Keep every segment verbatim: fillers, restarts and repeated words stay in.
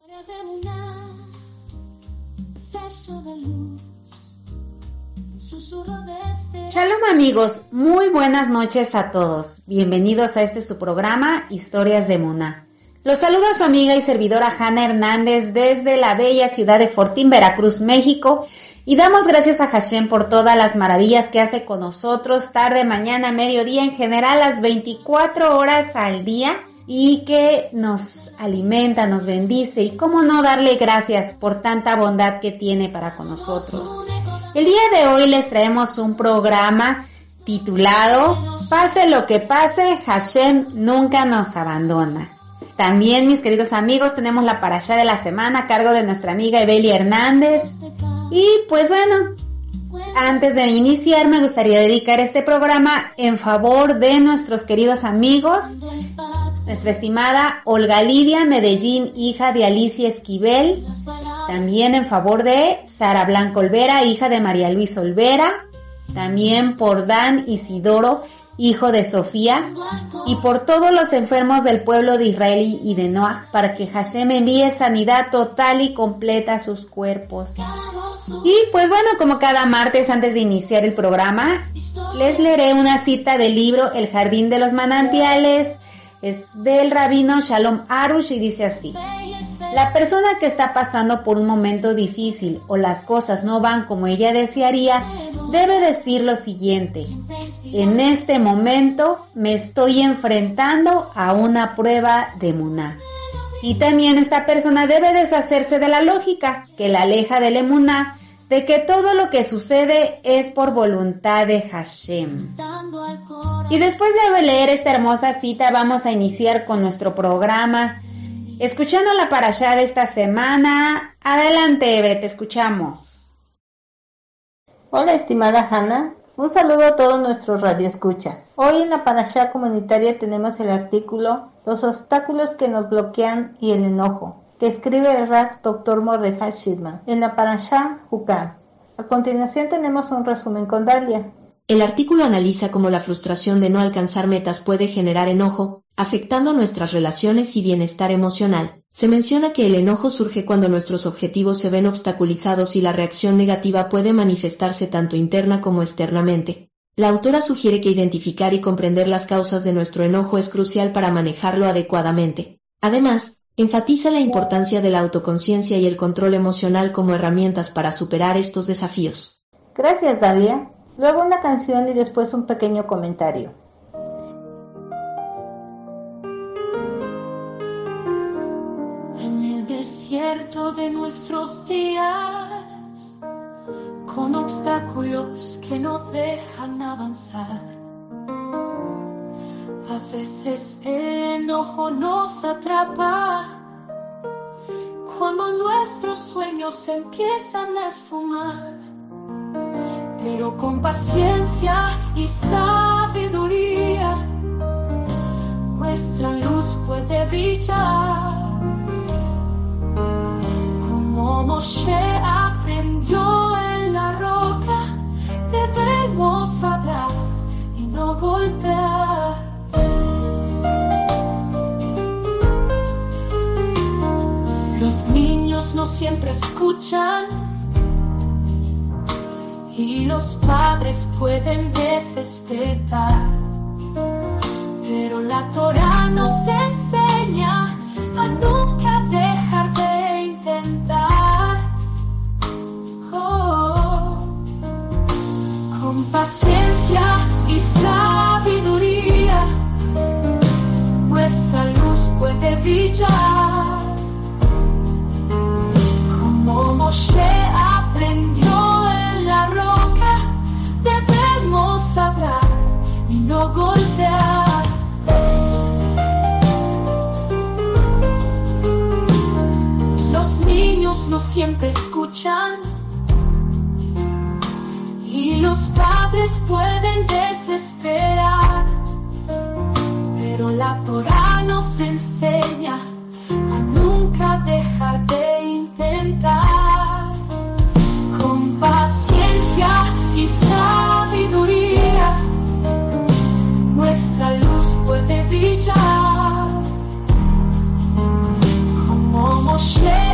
Shalom amigos, muy buenas noches a todos. Bienvenidos a este su programa Historias de Emuná. Los saluda su amiga y servidora Hanna Hernández desde la bella ciudad de Fortín, Veracruz, México, y damos gracias a Hashem por todas las maravillas que hace con nosotros tarde, mañana, mediodía, en general las veinticuatro horas al día, y que nos alimenta, nos bendice, y cómo no darle gracias por tanta bondad que tiene para con nosotros. El día de hoy les traemos un programa titulado Pase lo que pase, Hashem nunca nos abandona. También, mis queridos amigos, tenemos la parashá de la semana a cargo de nuestra amiga Evelia Hernández. Y pues bueno, antes de iniciar me gustaría dedicar este programa en favor de nuestros queridos amigos, nuestra estimada Olga Lidia Medellín, hija de Alicia Esquivel, también en favor de Sara Blanco Olvera, hija de María Luisa Olvera, también por Dan Isidoro, hijo de Sofía, y por todos los enfermos del pueblo de Israel y de Noah, para que Hashem envíe sanidad total y completa a sus cuerpos. Y pues bueno, como cada martes antes de iniciar el programa, les leeré una cita del libro El Jardín de los Manantiales, es del rabino Shalom Arush y dice así: la persona que está pasando por un momento difícil o las cosas no van como ella desearía, debe decir lo siguiente: en este momento me estoy enfrentando a una prueba de emuná. Y también esta persona debe deshacerse de la lógica que la aleja del emuná, de que todo lo que sucede es por voluntad de Hashem. Y después de leer esta hermosa cita, vamos a iniciar con nuestro programa, escuchando la parashá de esta semana. Adelante, Eve, te escuchamos. Hola, estimada Hanna. Un saludo a todos nuestros radioescuchas. Hoy en la parashá comunitaria tenemos el artículo Los obstáculos que nos bloquean y el enojo, que escribe el Rav doctor Mordechai Shidman en la parashá Jukah. A continuación tenemos un resumen con Dalia. El artículo analiza cómo la frustración de no alcanzar metas puede generar enojo, afectando nuestras relaciones y bienestar emocional. Se menciona que el enojo surge cuando nuestros objetivos se ven obstaculizados y la reacción negativa puede manifestarse tanto interna como externamente. La autora sugiere que identificar y comprender las causas de nuestro enojo es crucial para manejarlo adecuadamente. Además, enfatiza la importancia de la autoconciencia y el control emocional como herramientas para superar estos desafíos. Gracias, Dalia. Luego una canción y después un pequeño comentario. En el desierto de nuestros días, con obstáculos que no dejan avanzar, a veces el enojo nos atrapa, cuando nuestros sueños empiezan a esfumar. Pero con paciencia y sabiduría, nuestra luz puede brillar. Como Moshe aprendió en la roca, debemos hablar y no golpear. Los niños no siempre escuchan, y los padres pueden desesperar, pero la Torá nos enseña a nunca dejar de intentar. Oh, con paciencia y sabiduría, nuestra luz puede brillar. Como Moshe aprendió la roca, debemos hablar y no golpear. Los niños no siempre escuchan, y los padres pueden desesperar, pero la Torá nos enseña a nunca dejar de intentar. Con paciencia y sabiduría, nuestra luz puede brillar. Como Moshe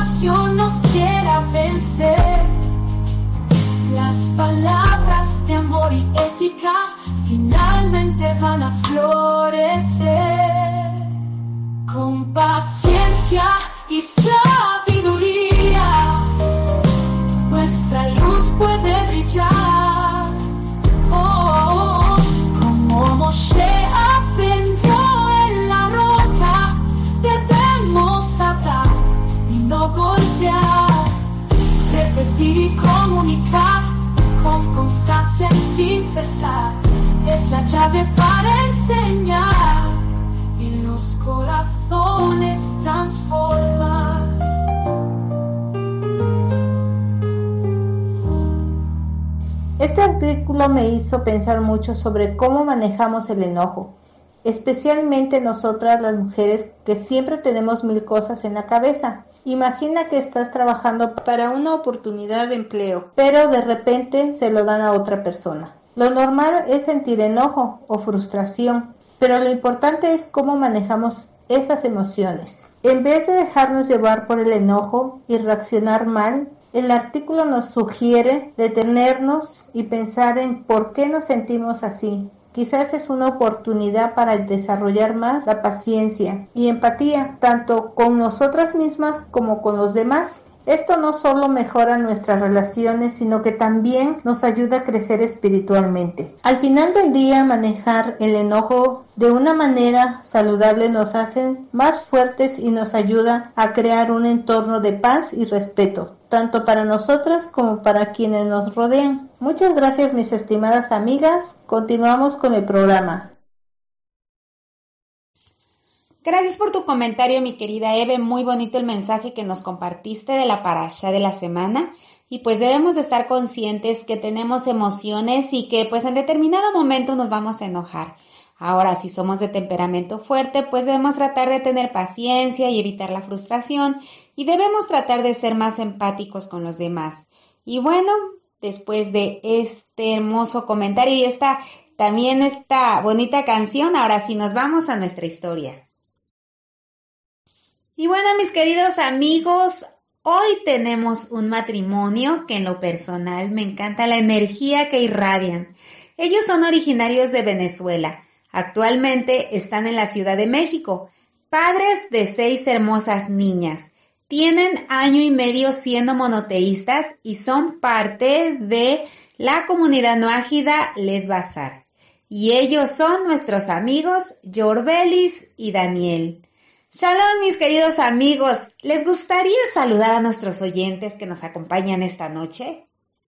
frustración nos quiera vencer, las palabras de amor y ética finalmente van a florecer. Con paciencia y sabiduría, nuestra luz puede brillar. Oh, oh, oh. Como Moshe aprendió en la roca, debemos hablar y no golpear, repetir y comunicar con constancia y sin cesar. Es la llave para enseñar y los corazones transformar. Este artículo me hizo pensar mucho sobre cómo manejamos el enojo, especialmente nosotras las mujeres que siempre tenemos mil cosas en la cabeza. Imagina que estás trabajando para una oportunidad de empleo, pero de repente se lo dan a otra persona. Lo normal es sentir enojo o frustración, pero lo importante es cómo manejamos esas emociones. En vez de dejarnos llevar por el enojo y reaccionar mal, el artículo nos sugiere detenernos y pensar en por qué nos sentimos así. Quizás es una oportunidad para desarrollar más la paciencia y empatía, tanto con nosotras mismas como con los demás. Esto no solo mejora nuestras relaciones, sino que también nos ayuda a crecer espiritualmente. Al final del día, manejar el enojo de una manera saludable nos hace más fuertes y nos ayuda a crear un entorno de paz y respeto, tanto para nosotras como para quienes nos rodean. Muchas gracias, mis estimadas amigas. Continuamos con el programa. Gracias por tu comentario, mi querida Eve. Muy bonito el mensaje que nos compartiste de la parashá de la semana. Y pues debemos de estar conscientes que tenemos emociones y que pues en determinado momento nos vamos a enojar. Ahora, si somos de temperamento fuerte, pues debemos tratar de tener paciencia y evitar la frustración. Y debemos tratar de ser más empáticos con los demás. Y bueno, después de este hermoso comentario y esta, también esta bonita canción, ahora sí nos vamos a nuestra historia. Y bueno, mis queridos amigos, hoy tenemos un matrimonio que en lo personal me encanta la energía que irradian. Ellos son originarios de Venezuela. Actualmente están en la Ciudad de México. Padres de seis hermosas niñas. Tienen año y medio siendo monoteístas y son parte de la comunidad noájida Led Bazar. Y ellos son nuestros amigos Yorbelis y Daniel. Shalom, mis queridos amigos. ¿Les gustaría saludar a nuestros oyentes que nos acompañan esta noche?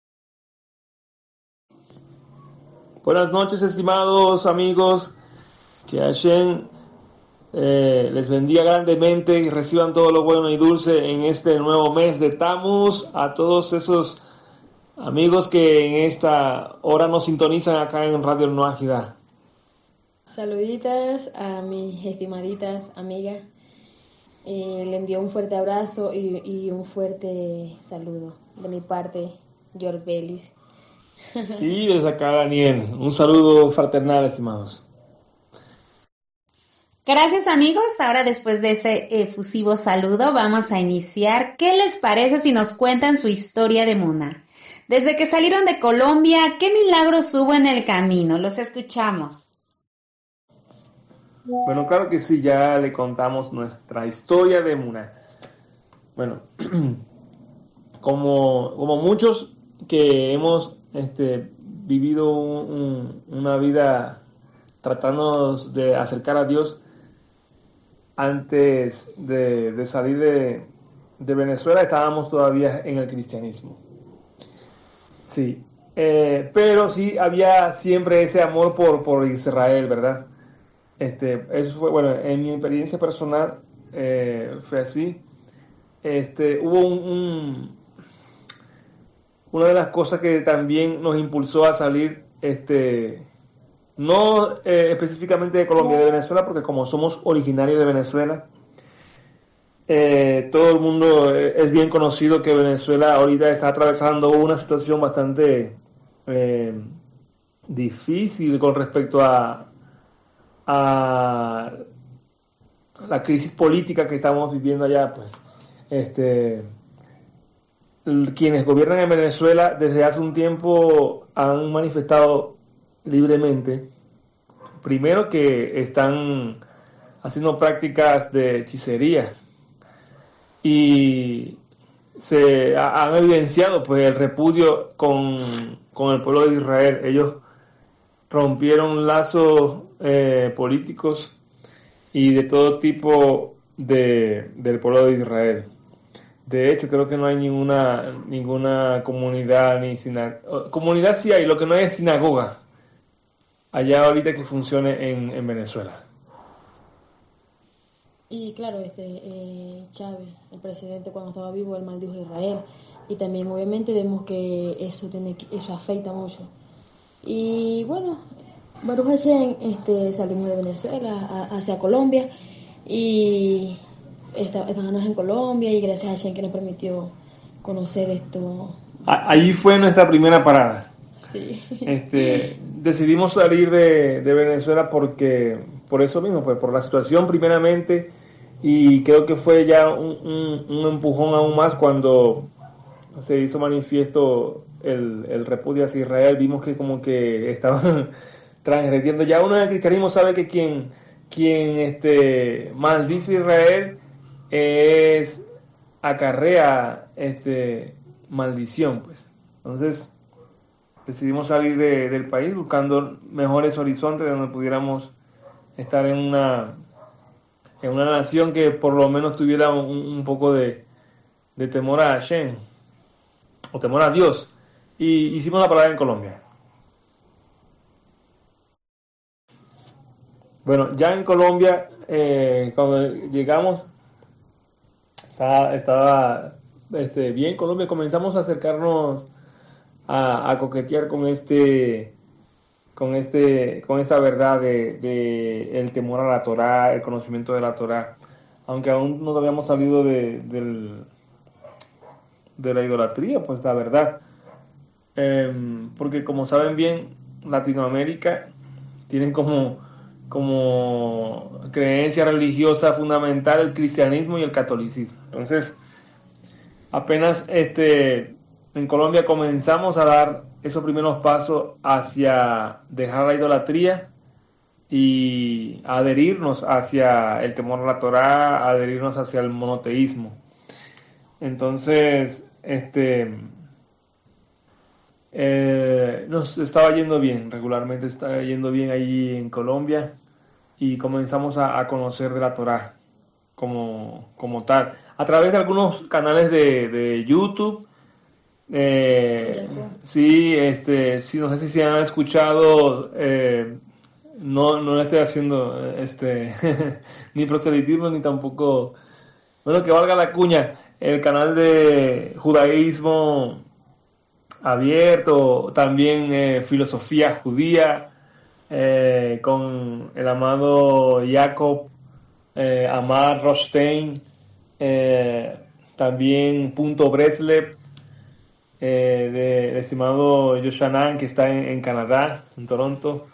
Buenas noches, estimados amigos. Que Hashem eh, les bendiga grandemente y reciban todo lo bueno y dulce en este nuevo mes de Tammuz. A todos esos amigos que en esta hora nos sintonizan acá en Radio Noájida. Saluditas a mis estimaditas amigas. Eh, le envío un fuerte abrazo y, y un fuerte saludo de mi parte, Yorbelis. Y desde acá, Daniel, un saludo fraternal, estimados. Gracias, amigos. Ahora, después de ese efusivo saludo, vamos a iniciar. ¿Qué les parece si nos cuentan su historia de Muna? Desde que salieron de Colombia, ¿qué milagros hubo en el camino? Los escuchamos. Bueno, claro que sí, ya le contamos nuestra historia de Muna. Bueno, como, como muchos que hemos este, vivido un, un, una vida tratándonos de acercar a Dios antes de, de salir de, de Venezuela, estábamos todavía en el cristianismo. Sí, eh, pero sí había siempre ese amor por, por Israel, ¿verdad? Este, eso fue, bueno, en mi experiencia personal eh, fue así. Este, hubo un, un, una de las cosas que también nos impulsó a salir, este, no eh, específicamente de Colombia, de Venezuela, porque como somos originarios de Venezuela, eh, todo el mundo es bien conocido que Venezuela ahorita está atravesando una situación bastante eh, difícil con respecto a a la crisis política que estamos viviendo allá, pues este, quienes gobiernan en Venezuela desde hace un tiempo han manifestado libremente, primero, que están haciendo prácticas de hechicería y se ha, han evidenciado pues el repudio con, con el pueblo de Israel. Ellos rompieron lazos eh, políticos y de todo tipo de, del pueblo de Israel. De hecho, creo que no hay ninguna ninguna comunidad, ni sinagoga. Comunidad sí hay, lo que no hay es sinagoga allá ahorita que funcione en, en Venezuela. Y claro, este eh, Chávez, el presidente, cuando estaba vivo, él maldijo a Israel. Y también obviamente vemos que eso tiene eso afecta mucho. Y bueno, Baruch Hashem, este, salimos de Venezuela a, hacia Colombia y está, estamos en Colombia y gracias a Hashem que nos permitió conocer esto. Ahí fue nuestra primera parada. Sí. Este, decidimos salir de, de Venezuela porque, por eso mismo, pues por la situación primeramente, y creo que fue ya un, un, un empujón aún más cuando se hizo manifiesto el, el repudio hacia Israel. Vimos que como que estaban transgrediendo. Ya uno en el cristianismo sabe que quien, quien este, maldice a Israel es acarrea este, maldición, pues. Entonces decidimos salir de, del país buscando mejores horizontes donde pudiéramos estar en una en una nación que por lo menos tuviera un, un poco de, de temor a Hashem o temor a Dios. Y hicimos la parada en Colombia. Bueno, ya en Colombia, eh, cuando llegamos, estaba, estaba este, bien Colombia, comenzamos a acercarnos A, a coquetear con este con este con esta verdad de, de el temor a la Torá, el conocimiento de la Torá, aunque aún no habíamos salido de, del, de la idolatría, pues la verdad, eh, porque como saben bien, Latinoamérica tienen como como creencia religiosa fundamental el cristianismo y el catolicismo. Entonces, apenas este en Colombia comenzamos a dar esos primeros pasos hacia dejar la idolatría y adherirnos hacia el temor a la Torá, adherirnos hacia el monoteísmo. Entonces, este, eh, nos estaba yendo bien, regularmente estaba yendo bien allí en Colombia y comenzamos a, a conocer de la Torá como, como tal, a través de algunos canales de, de YouTube. Eh, sí, este, sí, no sé si se han escuchado, eh, no, no le estoy haciendo este ni proselitismo ni tampoco, bueno, que valga la cuña, el canal de Judaísmo Abierto, también eh, Filosofía Judía, eh, con el amado Jacob eh, Amar Rothstein, eh, también Punto Breslev, Eh, del estimado Yoshanan, que está en, en Canadá, en Toronto,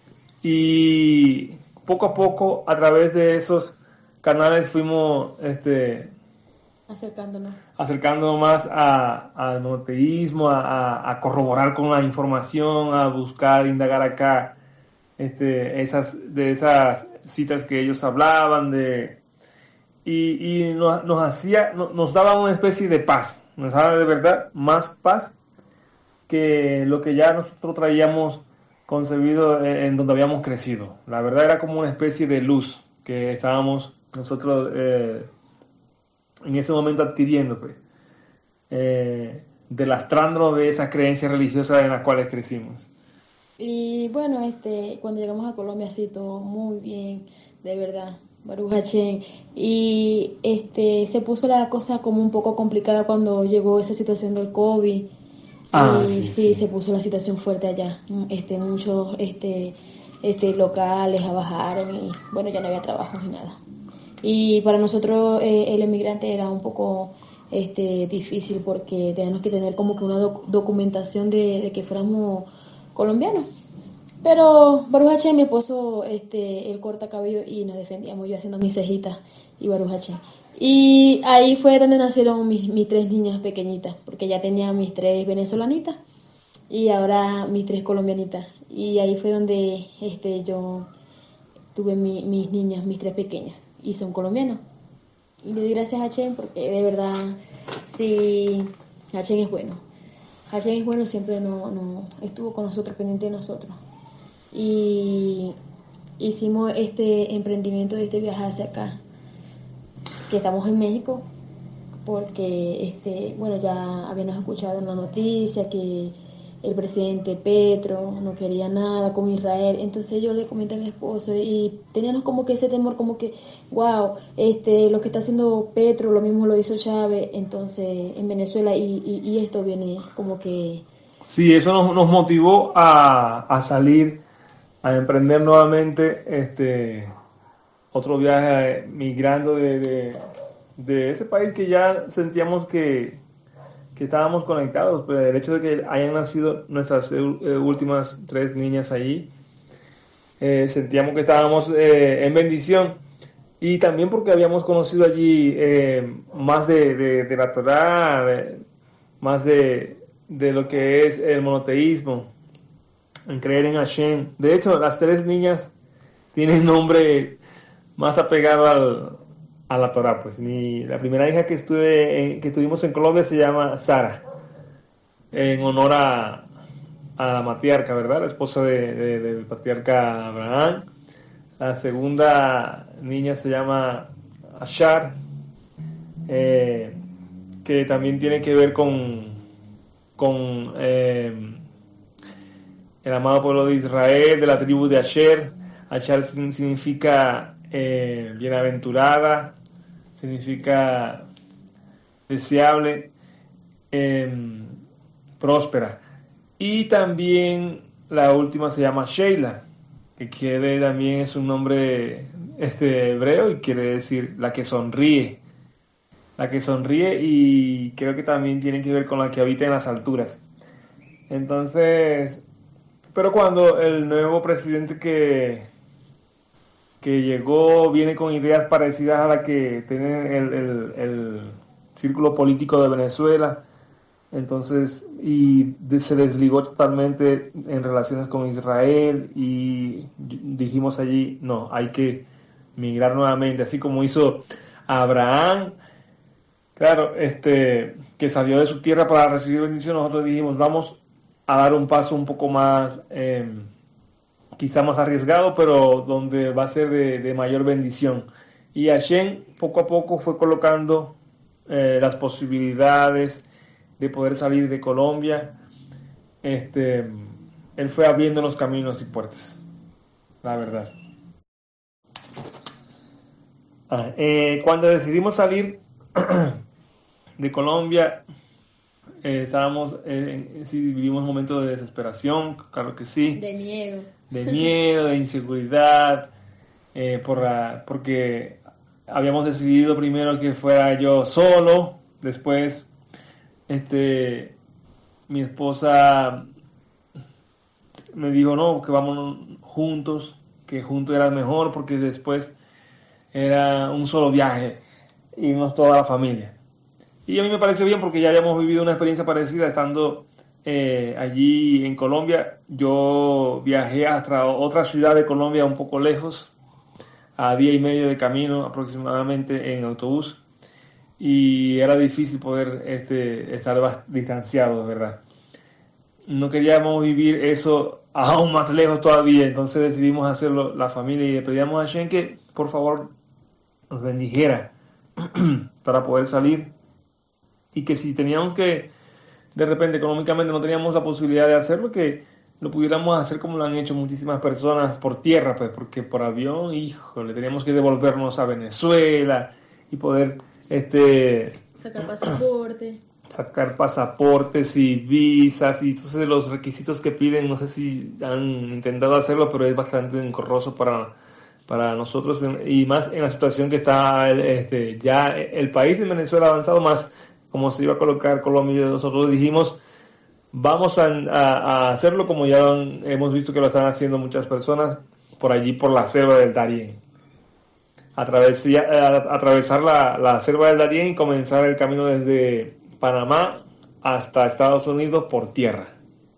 y poco a poco a través de esos canales fuimos este, acercándonos acercándonos más a, al monoteísmo, a, a, a corroborar con la información, a buscar, indagar acá este, esas, de esas citas que ellos hablaban de, y, y nos, nos hacía, nos, nos daba una especie de paz. Nos da de verdad más paz que lo que ya nosotros traíamos concebido en donde habíamos crecido. La verdad era como una especie de luz que estábamos nosotros eh, en ese momento adquiriendo, pues, eh, delastrándonos de esas creencias religiosas en las cuales crecimos. Y bueno, este, cuando llegamos a Colombia, sí, todo muy bien, de verdad. Baruch Hashem. Y este se puso la cosa como un poco complicada cuando llegó esa situación del COVID. Ah, y sí, sí, sí, se puso la situación fuerte allá. Este, muchos este, este, locales bajaron y bueno, ya no había trabajo ni nada. Y para nosotros eh, el emigrante era un poco este, difícil porque teníamos que tener como que una doc- documentación de, de que fuéramos colombianos. Pero Baruch Hashem, mi esposo, este, él corta cabello y nos defendíamos, yo haciendo mis cejitas y Baruch Hashem. Y ahí fue donde nacieron mis, mis tres niñas pequeñitas, porque ya tenía mis tres venezolanitas y ahora mis tres colombianitas. Y ahí fue donde este, yo tuve mi, mis niñas, mis tres pequeñas, y son colombianas. Y le doy gracias a Hashem porque de verdad, sí, Hashem es bueno. Hashem es bueno, siempre no, no estuvo con nosotros, pendiente de nosotros. Y hicimos este emprendimiento de este viaje hacia acá, que estamos en México, porque este, bueno, ya habíamos escuchado en la noticia que el presidente Petro no quería nada con Israel. Entonces yo le comenté a mi esposo y teníamos como que ese temor, como que wow, este, lo que está haciendo Petro, lo mismo lo hizo Chávez, entonces en Venezuela, y, y, y esto viene como que... Sí, eso nos, nos motivó a, a salir, a emprender nuevamente este otro viaje migrando de, de, de ese país que ya sentíamos que que estábamos conectados, pues el hecho de que hayan nacido nuestras eh, últimas tres niñas allí, eh, sentíamos que estábamos eh, en bendición, y también porque habíamos conocido allí eh, más de, de, de la Torá, de, más de, de lo que es el monoteísmo, en creer en Hashem. De hecho, las tres niñas tienen nombre más apegado al a la Torá, pues. Mi, la primera hija que estuve en, que tuvimos en Colombia se llama Sara, en honor a, a la matriarca, ¿verdad? La esposa de, de, del patriarca Abraham. La segunda niña se llama Ashar, eh, que también tiene que ver con, con eh, el amado pueblo de Israel, de la tribu de Asher. Ashar significa eh, bienaventurada, significa deseable, eh, próspera. Y también la última se llama Sheila, que quiere, también es un nombre este, hebreo y quiere decir la que sonríe. La que sonríe, y creo que también tiene que ver con la que habita en las alturas. Entonces, pero cuando el nuevo presidente que que llegó viene con ideas parecidas a las que tiene el, el, el círculo político de Venezuela, entonces, y de, se desligó totalmente en relaciones con Israel, y dijimos allí, no, hay que migrar nuevamente, así como hizo Abraham, claro, este, que salió de su tierra para recibir bendición. Nosotros dijimos, vamos a dar un paso un poco más... Eh, quizá más arriesgado, pero donde va a ser de, de mayor bendición. Y Hashem poco a poco fue colocando eh, las posibilidades de poder salir de Colombia. Este, él fue abriendo los caminos y puertas, la verdad. Ah, eh, cuando decidimos salir de Colombia, eh, estábamos, eh, sí, vivimos momentos de desesperación, claro que sí. De miedo. De miedo, de inseguridad, eh, por la, porque habíamos decidido primero que fuera yo solo, después este, mi esposa me dijo no, que vamos juntos, que juntos era mejor, porque después era un solo viaje, irnos toda la familia. Y a mí me pareció bien porque ya habíamos vivido una experiencia parecida estando eh, allí en Colombia. Yo viajé hasta otra ciudad de Colombia un poco lejos, a día y medio de camino aproximadamente en autobús, y era difícil poder este, estar distanciados, ¿verdad? No queríamos vivir eso aún más lejos todavía, entonces decidimos hacerlo la familia y le pedíamos a Hashem que por favor nos bendijera para poder salir, y que si teníamos que, de repente económicamente no teníamos la posibilidad de hacerlo, que lo pudiéramos hacer como lo han hecho muchísimas personas por tierra, pues, porque por avión, híjole, teníamos que devolvernos a Venezuela y poder este sacar pasaporte. sacar pasaportes y visas, y entonces los requisitos que piden, no sé si han intentado hacerlo, pero es bastante engorroso para, para nosotros, y más en la situación que está este, ya el país en Venezuela avanzado, más como se iba a colocar Colombia. Nosotros dijimos, Vamos a, a, a hacerlo como ya han- hemos visto que lo están haciendo muchas personas por allí, por la selva del Darién. Atravesar, a- atravesar la, la selva del Darién y comenzar el camino desde Panamá hasta Estados Unidos por tierra.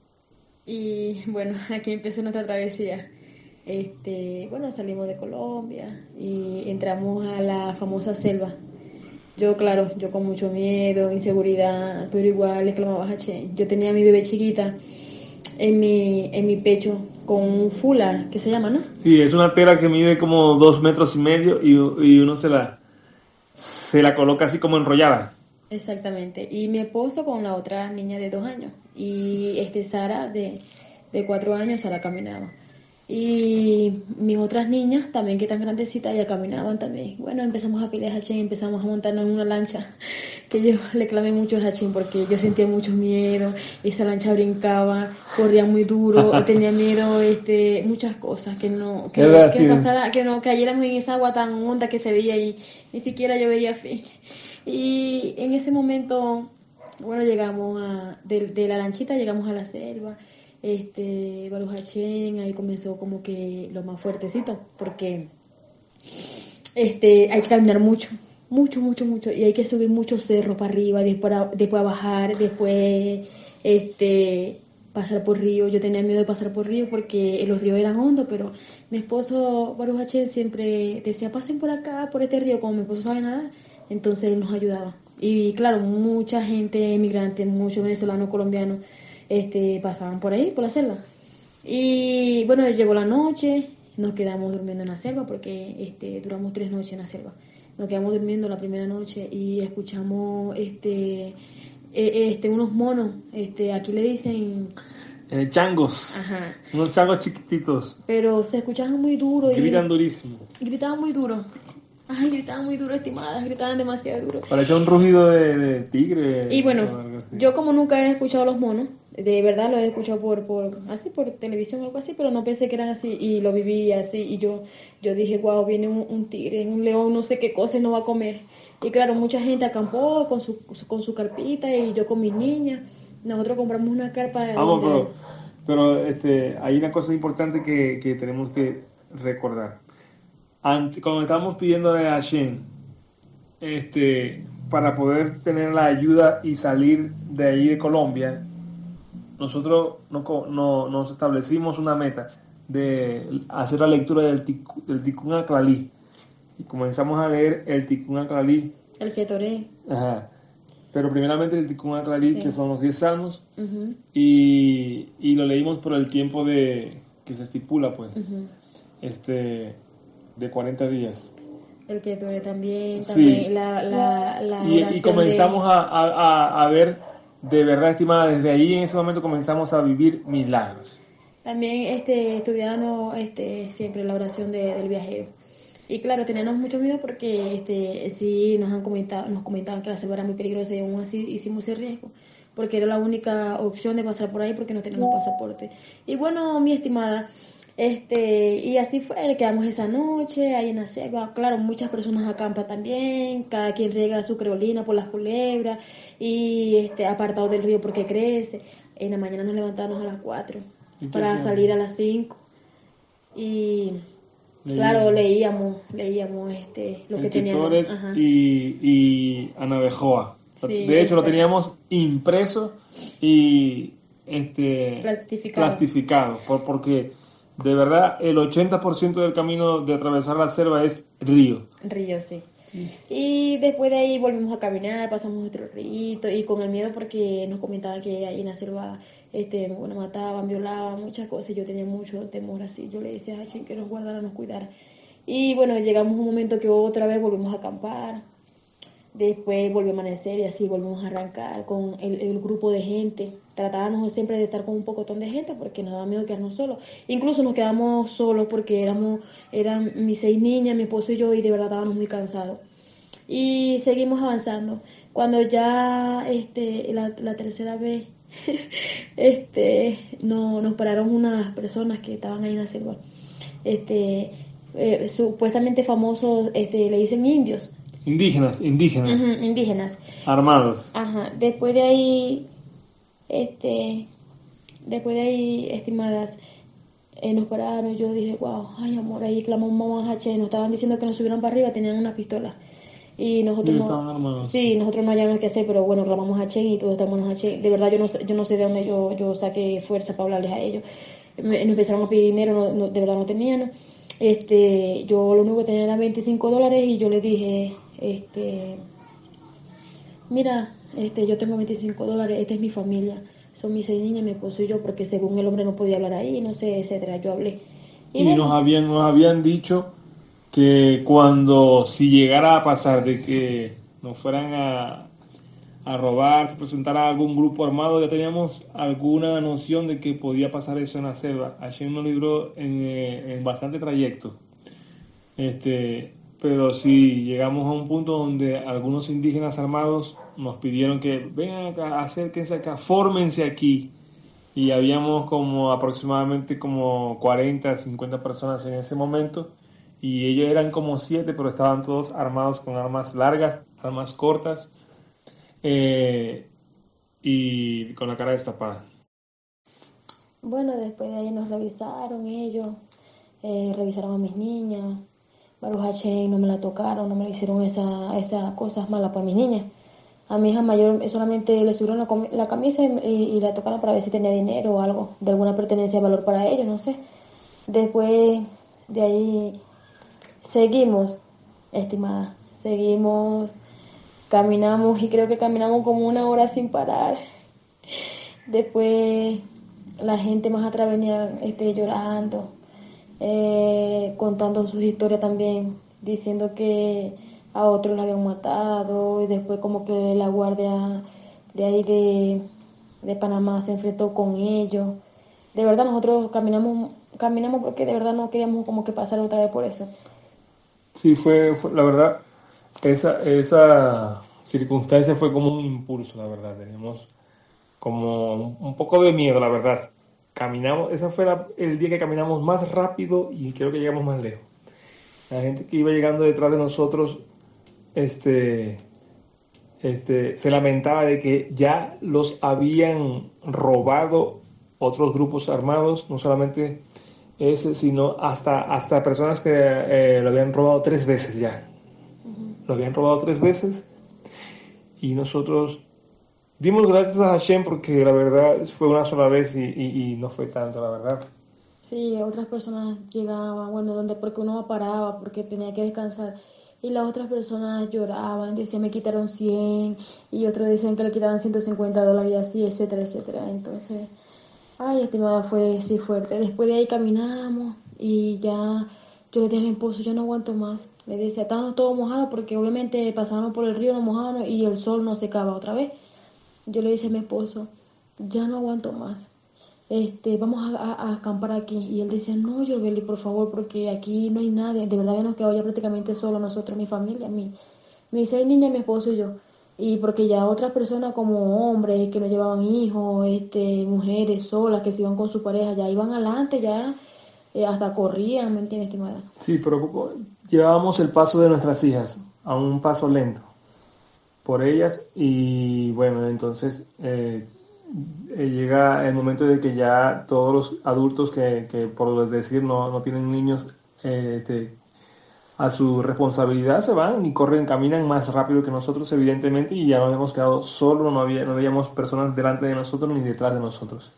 Y bueno, aquí empezó nuestra travesía. Este, bueno, salimos de Colombia y entramos a la famosa selva. Yo, claro, yo con mucho miedo, inseguridad, pero igual le clamaba a Hashem. Yo tenía a mi bebé chiquita en mi, en mi pecho con un fular, que se llama, ¿no? Sí, es una tela que mide como dos metros y medio y, y uno se la, se la coloca así como enrollada. Exactamente. Y mi esposo con la otra niña de dos años. Y este Sara de, de cuatro años, Sara caminaba. Y mis otras niñas también que están grandecitas ya caminaban también. Bueno, empezamos a pelear a Hachín, empezamos a montarnos en una lancha que yo le clamé mucho a Hachín porque yo sentía mucho miedo. Esa lancha brincaba, corría muy duro, tenía miedo, este, muchas cosas que no, que, Era que así. pasara, que no cayéramos en esa agua tan honda que se veía y ni siquiera yo veía fin. Y en ese momento, bueno, llegamos a, de, de la lanchita llegamos a la selva, este, Baruch Hashem, ahí comenzó como que lo más fuertecito, porque este, hay que caminar mucho, mucho, mucho, mucho, y hay que subir muchos cerros para arriba, después a, después a bajar, después este, pasar por río. Yo tenía miedo de pasar por río porque los ríos eran hondos, pero mi esposo Baruch Hashem siempre decía, pasen por acá, por este río, como mi esposo sabe nadar, entonces él nos ayudaba. Y claro, mucha gente emigrante, muchos venezolanos, colombianos, este, pasaban por ahí, por la selva. Y bueno, llegó la noche, nos quedamos durmiendo en la selva porque este, duramos tres noches en la selva. Nos quedamos durmiendo la primera noche y escuchamos este, eh, este, unos monos, este, aquí le dicen, Eh, changos, ajá, unos changos chiquititos, pero se escuchaban muy duro y gritan durísimo. gritaban muy duro. Ay, gritaban muy duro, estimadas, gritaban demasiado duro. Parece un rugido de, de tigre. Y bueno, o algo así. yo como nunca he escuchado los monos, de verdad lo he escuchado por, por así por televisión o algo así, pero no pensé que eran así y lo viví así y yo yo dije, wow, viene un, un tigre, un león, no sé qué cosa y no va a comer. Y claro, mucha gente acampó con su con su carpita y yo con mis niñas. Nosotros compramos una carpa de Vamos, donde- pero, pero este, hay una cosa importante que, que tenemos que recordar. Ante, cuando estamos pidiéndole a Hashem, este, para poder tener la ayuda y salir de ahí de Colombia, nosotros no, co- no- nos establecimos una meta de hacer la lectura del, Ticu- del Tikkun HaKlali. Y comenzamos a leer el Tikkun HaKlali. el que toré. Ajá. Pero primeramente el Tikkun HaKlali, Sí. que son los diez salmos, Ujú, y, y lo leímos por el tiempo de que se estipula, pues, ujú. este, de cuarenta días. El que toré también, Sí. también la, la, la Y, y oración comenzamos de... a, a, a- a ver, de verdad, estimada, desde ahí en ese momento comenzamos a vivir milagros. También este, estudiábamos este, siempre la oración de- del viajero. Y claro, teníamos mucho miedo porque este, sí nos han comentado, nos comentaban que la selva era muy peligrosa y aún así hicimos ese riesgo, porque era la única opción de pasar por ahí porque no teníamos pasaporte. Y bueno, mi estimada, este, y así fue, quedamos esa noche ahí en la selva. Claro, muchas personas acampan también, cada quien riega su creolina por las culebras y este, apartado del río porque crece. En la mañana nos levantamos a las cuatro ¿Y qué para hacían? salir a las cinco. Y Leíamos. claro, leíamos, leíamos este, lo El que teníamos. Ketoret Ajá. y, y Anabejoa. Sí, De hecho, lo exacto. teníamos impreso y este, Plastificado. plastificado, por- porque de verdad el ochenta por ciento del camino de atravesar la selva es río. Río, sí. Y después de ahí volvimos a caminar, pasamos otro río y con el miedo porque nos comentaban que ahí en la selva este, bueno, mataban, violaban, muchas cosas. Yo tenía mucho temor así. Yo le decía a Hashem que nos guardara, nos cuidara. Y bueno, llegamos a un momento que otra vez volvimos a acampar. Después volvió a amanecer y así volvimos a arrancar con el, el grupo de gente. Tratábamos siempre de estar con un pocotón de gente porque nos daba miedo quedarnos solos. Incluso nos quedamos solos porque éramos, eran mis seis niñas, mi esposo y yo, y de verdad estábamos muy cansados. Y seguimos avanzando. Cuando ya este, la, la tercera vez este, no, nos pararon unas personas que estaban ahí en la selva. Este, eh, supuestamente famosos, este, le dicen indios. Indígenas, indígenas, Ujú, indígenas. armados. Ajá. Después de ahí, Este, después de ahí, estimadas, eh, nos pararon, yo dije, wow, ay amor, ahí clamó mamá H, nos estaban diciendo que nos subieron para arriba, tenían una pistola. Y nosotros Sí, no, estaban armados. sí, nosotros no hayamos qué hacer, pero bueno, clamamos a Chen y todos estamos a Chen. De verdad yo no sé, yo no sé de dónde yo, yo saqué fuerza para hablarles a ellos. Me, nos empezaron a pedir dinero, no, no, de verdad no tenían. Este, yo lo único que tenía eran veinticinco dólares y yo les dije, este, mira, este, yo tengo veinticinco dólares, esta es mi familia, son mis seis niñas, mi esposo y yo, porque según el hombre no podía hablar ahí, no sé, etcétera. Yo hablé. Y bueno, nos habían, nos habían dicho que cuando, si llegara a pasar de que nos fueran a, a robar, se presentara algún grupo armado, ya teníamos alguna noción de que podía pasar eso en la selva. Hashem nos libró en, eh, en bastante trayecto. Este, pero sí llegamos a un punto donde algunos indígenas armados nos pidieron que vengan acá, acérquense acá, fórmense aquí. Y habíamos como aproximadamente como cuarenta, cincuenta personas en ese momento. Y ellos eran como siete, pero estaban todos armados con armas largas, armas cortas, eh, y con la cara destapada. bueno, después de ahí nos revisaron ellos, eh, revisaron a mis niñas. Baruch Hashem, no me la tocaron, no me le hicieron esas esa cosas malas para mis niñas. A mi hija mayor solamente le subieron la, comi- la camisa y, y, y la tocaron para ver si tenía dinero o algo, de alguna pertenencia de valor para ellos, no sé. Después de ahí seguimos, estimada, seguimos, caminamos y creo que caminamos como una hora sin parar. Después la gente más atrás venía este, llorando, eh, contando sus historias también, diciendo que a otros la habían matado y después como que la guardia de ahí de, de Panamá se enfrentó con ellos. De verdad nosotros caminamos, caminamos porque de verdad no queríamos como que pasar otra vez por eso. Sí, fue, fue la verdad, esa, esa circunstancia fue como un impulso, la verdad. Teníamos como un, un poco de miedo, la verdad. Caminamos, ese fue la- el día que caminamos más rápido y creo que llegamos más lejos. La gente que iba llegando detrás de nosotros, este, este, se lamentaba de que ya los habían robado otros grupos armados, no solamente ese, sino hasta, hasta personas que eh, lo habían robado tres veces ya. Lo habían robado tres veces y nosotros dimos gracias a Hashem porque la verdad fue una sola vez y, y, y no fue tanto, la verdad. Sí, otras personas llegaban, bueno, donde porque uno paraba, porque tenía que descansar, y las otras personas lloraban, decían me quitaron cien, y otros decían que le quitaban ciento cincuenta dólares y así, etcétera, etcétera. Entonces, ay, estimada, fue sí fuerte. Después de ahí caminamos y ya yo le dije a mi esposo, yo no aguanto más. Le decía, estábamos todos mojados porque obviamente pasábamos por el río, nos mojábamos y el sol no secaba otra vez. Yo le dije a mi esposo, ya no aguanto más. Este, vamos a, a- a acampar aquí. Y él decía, no, Yorbeli, por favor, porque aquí no hay nadie. De verdad, ya nos quedamos ya prácticamente solos nosotros, mi familia, mi, mis seis niñas, mi esposo y yo. Y porque ya otras personas como hombres que no llevaban hijos, este, mujeres solas que se iban con su pareja, ya iban adelante, ya eh, hasta corrían, ¿me entiendes, estimada? Sí, pero poco- llevábamos el paso de nuestras hijas a un paso lento por ellas y bueno, entonces eh, eh, llega el momento de que ya todos los adultos que, que por decir no, no tienen niños, eh, este, a su responsabilidad se van y corren, caminan más rápido que nosotros evidentemente y ya nos hemos quedado solos, no había, no veíamos personas delante de nosotros ni detrás de nosotros.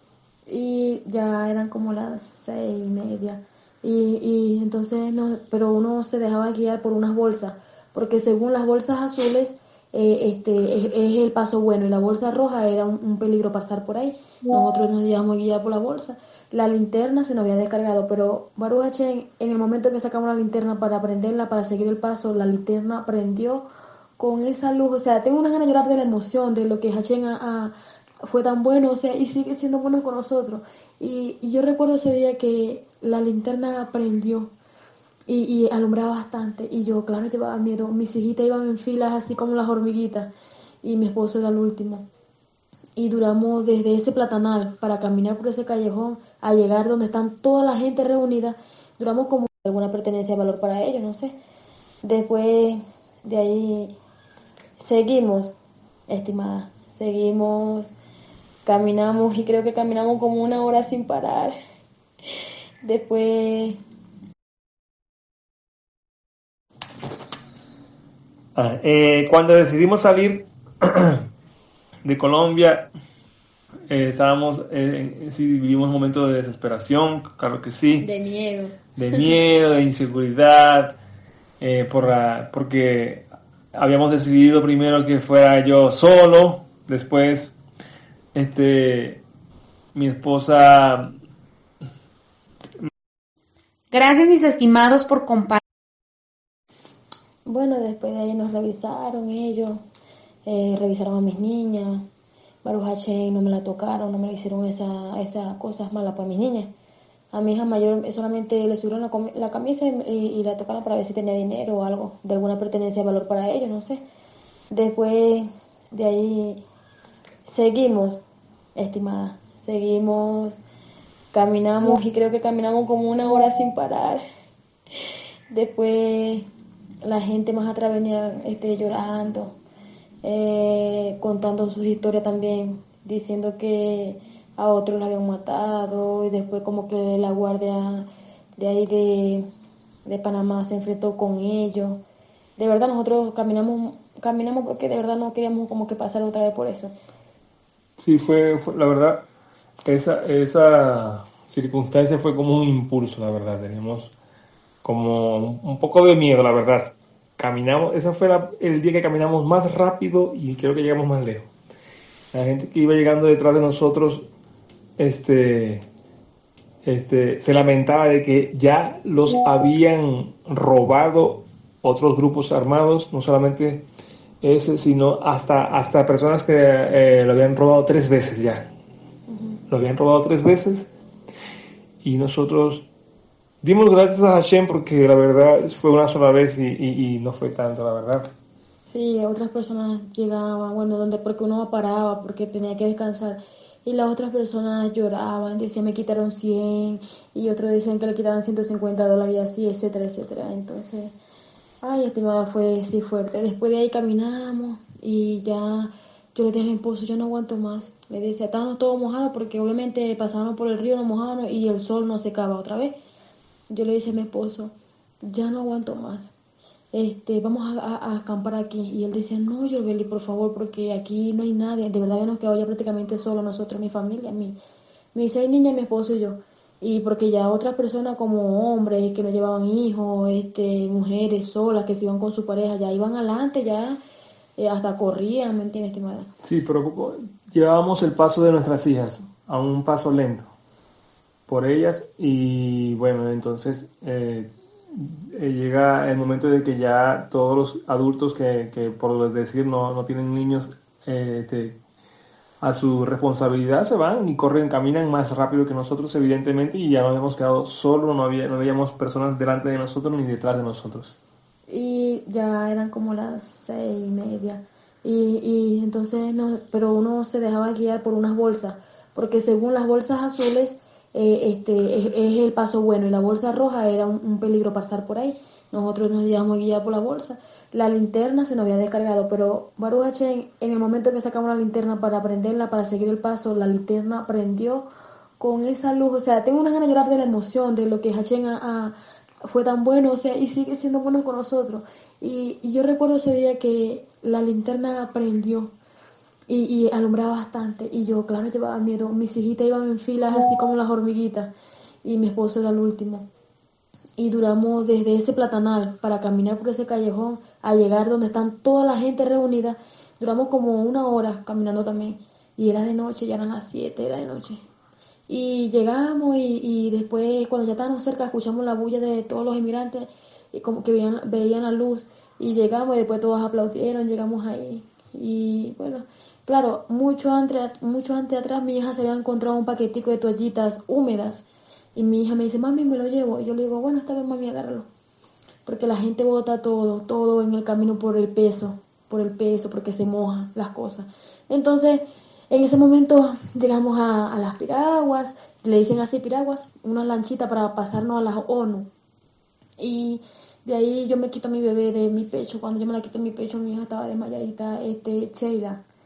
Y ya eran como las seis y media. Y, y entonces, no, pero uno se dejaba guiar por unas bolsas, porque según las bolsas azules, eh, este, es, es el paso bueno, y la bolsa roja era un, un peligro pasar por ahí. Nosotros nos dejamos guiar por la bolsa. La linterna se nos había descargado, pero Baruch Hashem, en el momento que sacamos la linterna para prenderla, para seguir el paso, la linterna prendió con esa luz. O sea, tengo unas ganas de llorar de la emoción, de lo que Hashem ha, ha- fue tan bueno, o sea, y sigue siendo bueno con nosotros. Y, y yo recuerdo ese día que la linterna prendió y, y alumbraba bastante. Y yo, claro, llevaba miedo. Mis hijitas iban en filas así como las hormiguitas y mi esposo era el último. Y duramos desde ese platanal para caminar por ese callejón a llegar donde están toda la gente reunida. Duramos como alguna pertenencia de valor para ellos, no sé. Después de ahí seguimos, estimada, seguimos caminamos y creo que caminamos como una hora sin parar. Después... Ah, eh, cuando decidimos salir de Colombia, eh, estábamos, eh, sí, vivimos un momento de desesperación, claro que sí. De miedo. De miedo, de inseguridad, eh, por la, porque habíamos decidido primero que fuera yo solo, después, este, mi esposa. Gracias, mis estimados, por compartir. Bueno, después de ahí nos revisaron ellos, eh, revisaron a mis niñas. Baruch Hashem, no me la tocaron, no me le hicieron esas esa cosas malas para mis niñas. A mi hija mayor solamente le subieron la, la camisa y, y la tocaron para ver si tenía dinero o algo, de alguna pertenencia de valor para ellos, no sé. Después de ahí seguimos, estimada, seguimos, caminamos y creo que caminamos como una hora sin parar. Después la gente más atrás venía este, llorando, eh, contando sus historias también, diciendo que a otros la habían matado y después como que la guardia de ahí de, de Panamá se enfrentó con ellos. De verdad nosotros caminamos caminamos porque de verdad no queríamos como que pasar otra vez por eso. Sí, fue, fue la verdad, esa, esa circunstancia fue como un impulso, la verdad, teníamos como un, un poco de miedo, la verdad. Caminamos, ese fue la, el día que caminamos más rápido y creo que llegamos más lejos. La gente que iba llegando detrás de nosotros, este, este, se lamentaba de que ya los habían robado otros grupos armados, no solamente ese, sino hasta, hasta personas que eh, lo habían robado tres veces ya. Uh-huh. Lo habían robado tres veces y nosotros dimos gracias a Hashem porque la verdad fue una sola vez y, y, y no fue tanto, la verdad. Sí, otras personas llegaban, bueno, donde porque uno paraba, porque tenía que descansar, y las otras personas lloraban, decían me quitaron cien, y otros decían que le quitaban ciento cincuenta dólares y así, etcétera, etcétera. Entonces, ay, estimada, fue sí fuerte. Después de ahí caminamos y ya yo le dije a mi esposo, yo no aguanto más. Le decía, estábamos todos mojados porque obviamente pasábamos por el río, nos mojábamos y el sol no secaba otra vez. Yo le dije a mi esposo, ya no aguanto más. Este, vamos a, a, a acampar aquí. Y él decía, no, Yorbeli, por favor, porque aquí no hay nadie. De verdad que nos quedamos ya prácticamente solos nosotros, mi familia, mi, mis seis niñas, mi esposo y yo. Y porque ya otras personas como hombres que no llevaban hijos, este, mujeres solas que se iban con su pareja, ya iban adelante, ya eh, hasta corrían, ¿me entiendes, estimada? Sí, pero poco, llevábamos el paso de nuestras hijas a un paso lento por ellas y bueno, entonces... Eh, Eh, llega el momento de que ya todos los adultos que, que por decir no, no tienen niños eh, este, a su responsabilidad se van y corren, caminan más rápido que nosotros evidentemente y ya nos hemos quedado solos, no había, no habíamos personas delante de nosotros ni detrás de nosotros. Y ya eran como las seis y media y, y entonces no, pero uno se dejaba guiar por unas bolsas porque según las bolsas azules Eh, este es, es el paso bueno y la bolsa roja era un, un peligro pasar por ahí. Nosotros nos llevamos guiados por la bolsa. La linterna se nos había descargado, pero Baruch Hashem, en el momento que sacamos la linterna para prenderla, para seguir el paso, la linterna prendió con esa luz. O sea, tengo una ganas de llorar de la emoción, de lo que Hashem a, a, fue tan bueno, o sea, y sigue siendo bueno con nosotros. Y, y yo recuerdo ese día que la linterna prendió. Y, y alumbraba bastante y yo claro llevaba miedo, mis hijitas iban en filas así como las hormiguitas y mi esposo era el último y duramos desde ese platanal para caminar por ese callejón a llegar donde están toda la gente reunida, duramos como una hora caminando también y era de noche, ya eran las siete, era de noche y llegamos y, y después cuando ya estábamos cerca escuchamos la bulla de todos los inmigrantes y como que veían, veían la luz y llegamos y después todos aplaudieron, llegamos ahí y bueno, claro, mucho antes, mucho antes atrás mi hija se había encontrado un paquetico de toallitas húmedas y mi hija me dice, mami, me lo llevo. Y yo le digo, bueno, esta vez mami, agárralo. Porque la gente bota todo, todo en el camino por el peso, por el peso, porque se mojan las cosas. Entonces, en ese momento llegamos a, a las piraguas, le dicen así piraguas, una lanchita para pasarnos a las ONU. Y de ahí yo me quito a mi bebé de mi pecho. Cuando yo me la quito de mi pecho, mi hija estaba desmayadita, este, Sheila.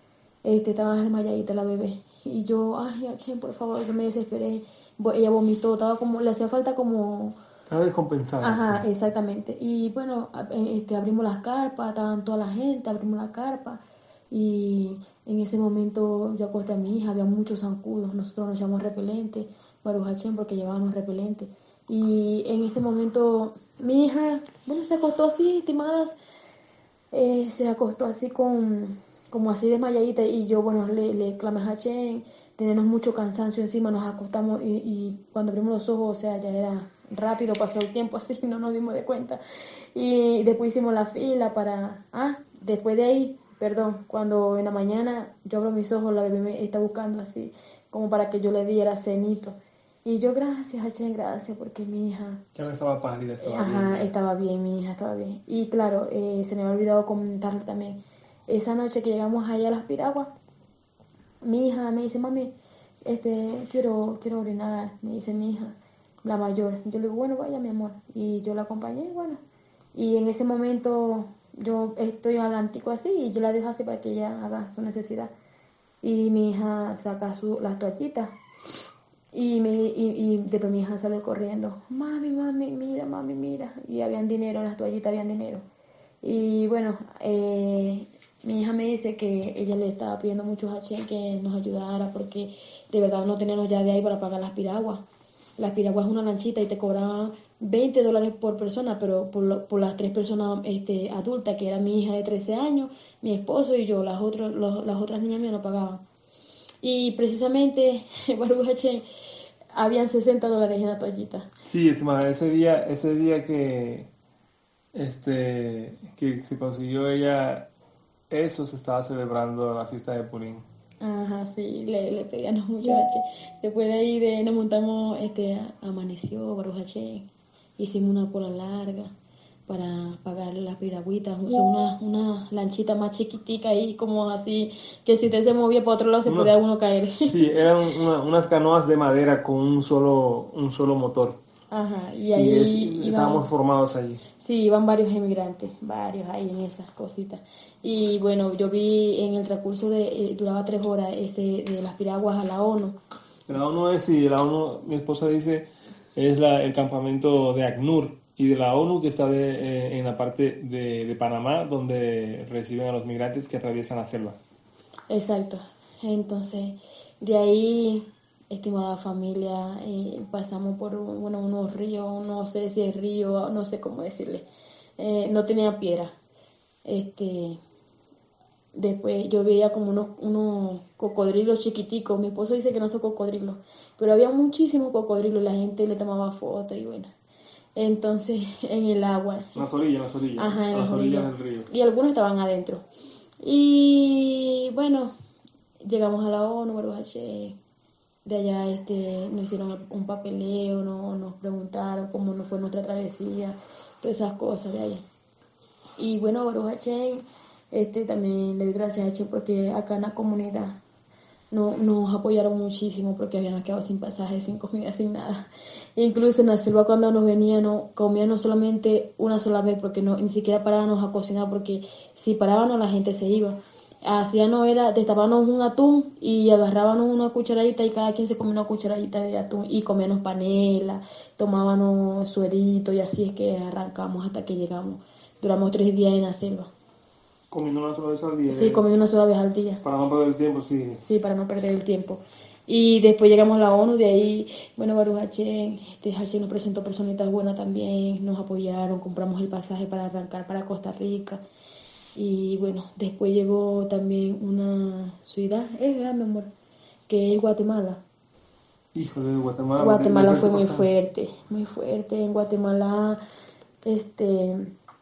este, estaba desmayadita la bebé. Y yo, ay, Hachem, por favor, yo me desesperé. Bo- Ella vomitó, estaba como, le hacía falta como... Estaba descompensada. Ajá, sí. exactamente. Y bueno, a- eh, este, abrimos las carpas, estaban toda la gente, abrimos la carpa. Y en ese momento yo acosté a mi hija, había muchos zancudos, nosotros nos llamamos repelente, Baruch Hashem, porque llevábamos repelente. Y en ese momento mi hija, bueno, se acostó así, estimadas, eh, se acostó así con, como así desmayadita y yo, bueno, le, le clamé a Hashem, tenemos mucho cansancio encima, nos acostamos y, y cuando abrimos los ojos, o sea, ya era rápido, pasó el tiempo así, no nos dimos de cuenta. Y después hicimos la fila para, ah, después de ahí, perdón, cuando en la mañana yo abro mis ojos, la bebé me está buscando así, como para que yo le diera cenito. Y yo, gracias, Hashem, gracias, porque mi hija... Ya no estaba pálida, estaba Ajá, bien. estaba bien, mi hija estaba bien. Y claro, eh, se me había olvidado comentarle también. Esa noche que llegamos ahí a las piraguas, mi hija me dice, mami, este, quiero, quiero orinar, me dice mi hija, la mayor. Yo le digo, bueno, vaya, mi amor. Y yo la acompañé, bueno. Y en ese momento yo estoy adelantico así y yo la dejo así para que ella haga su necesidad. Y mi hija saca su, las toallitas. Y, me, y, y después mi hija sale corriendo, mami, mami, mira, mami, mira. Y habían dinero, en las toallitas habían dinero. Y bueno, eh, mi hija me dice que ella le estaba pidiendo mucho a Hashem que nos ayudara porque de verdad no teníamos ya de ahí para pagar las piraguas. Las piraguas es una lanchita y te cobraban veinte dólares por persona, pero por, lo- por las tres personas este, adultas, que era mi hija de trece años, mi esposo y yo, las, otros, los- las otras niñas mías no pagaban. Y precisamente, Baruch Hashem, habían sesenta dólares en la toallita. Sí, es más, ese día, ese día que, este, que se consiguió ella eso, se estaba celebrando la fiesta de Purim. Ajá, sí, le, le pedí a los muchachos. Después de ahí de, nos montamos, este, amaneció, Baruch Hashem. Hicimos una cola larga para pagar las piragüitas. O sea, una, una lanchita más chiquitica ahí, como así, que si usted se movía para otro lado se Una- podía uno caer. Sí, eran una- unas canoas de madera con un solo, un solo motor. Ajá, y Y ahí es- iban, estábamos formados allí. sí, iban varios emigrantes, varios ahí en esas cositas. Y bueno, yo vi en el transcurso de, eh, duraba tres horas ese de las piraguas a la ONU. La ONU es, sí, la ONU, mi esposa dice, es la, el campamento de ACNUR y de la ONU que está de, eh, en la parte de, de Panamá, donde reciben a los migrantes que atraviesan la selva. Exacto. Entonces, de ahí, estimada familia, eh, pasamos por un- bueno, unos ríos, no sé si es río, no sé cómo decirle. Eh, no tenía piedra. Este, después yo veía como unos, unos cocodrilos chiquiticos. Mi esposo dice que no son cocodrilos, pero había muchísimos cocodrilos. La gente le tomaba fotos y bueno. Entonces, en el agua. En las orillas, en las orillas, Ajá, en a las las orillas orillas. del río. Y algunos estaban adentro. Y bueno, llegamos a la ONU, Baruch Hashem. De allá este, nos hicieron un papeleo, no, nos preguntaron cómo nos fue nuestra travesía, todas esas cosas de allá. Y bueno, Baruch Hashem, este, también le doy gracias a Hashem porque acá en la comunidad no, nos apoyaron muchísimo porque habíamos quedado sin pasaje, sin comida, sin nada. Incluso en la selva cuando nos venían, no, comíamos solamente una sola vez porque no, ni siquiera parábamos a cocinar porque si parábamos la gente se iba. Hacíamos era, destapábamos un atún y agarrábamos una cucharadita y cada quien se comía una cucharadita de atún y comíamos panela, tomábamos suerito y así es que arrancamos hasta que llegamos. Duramos tres días en la selva. Comiendo una sola vez al día. Sí, eh, comiendo una sola vez al día. Para no perder el tiempo, sí. Sí, para no perder el tiempo. Y después llegamos a la ONU, de ahí, bueno, Baruch Hashem, este Hashem nos presentó personitas buenas también, nos apoyaron, compramos el pasaje para arrancar para Costa Rica. Y bueno, después llegó también una ciudad, es verdad, mi amor, que es Guatemala. Híjole, de Guatemala. Guatemala de- de- fue muy pasar. fuerte, muy fuerte. En Guatemala, este,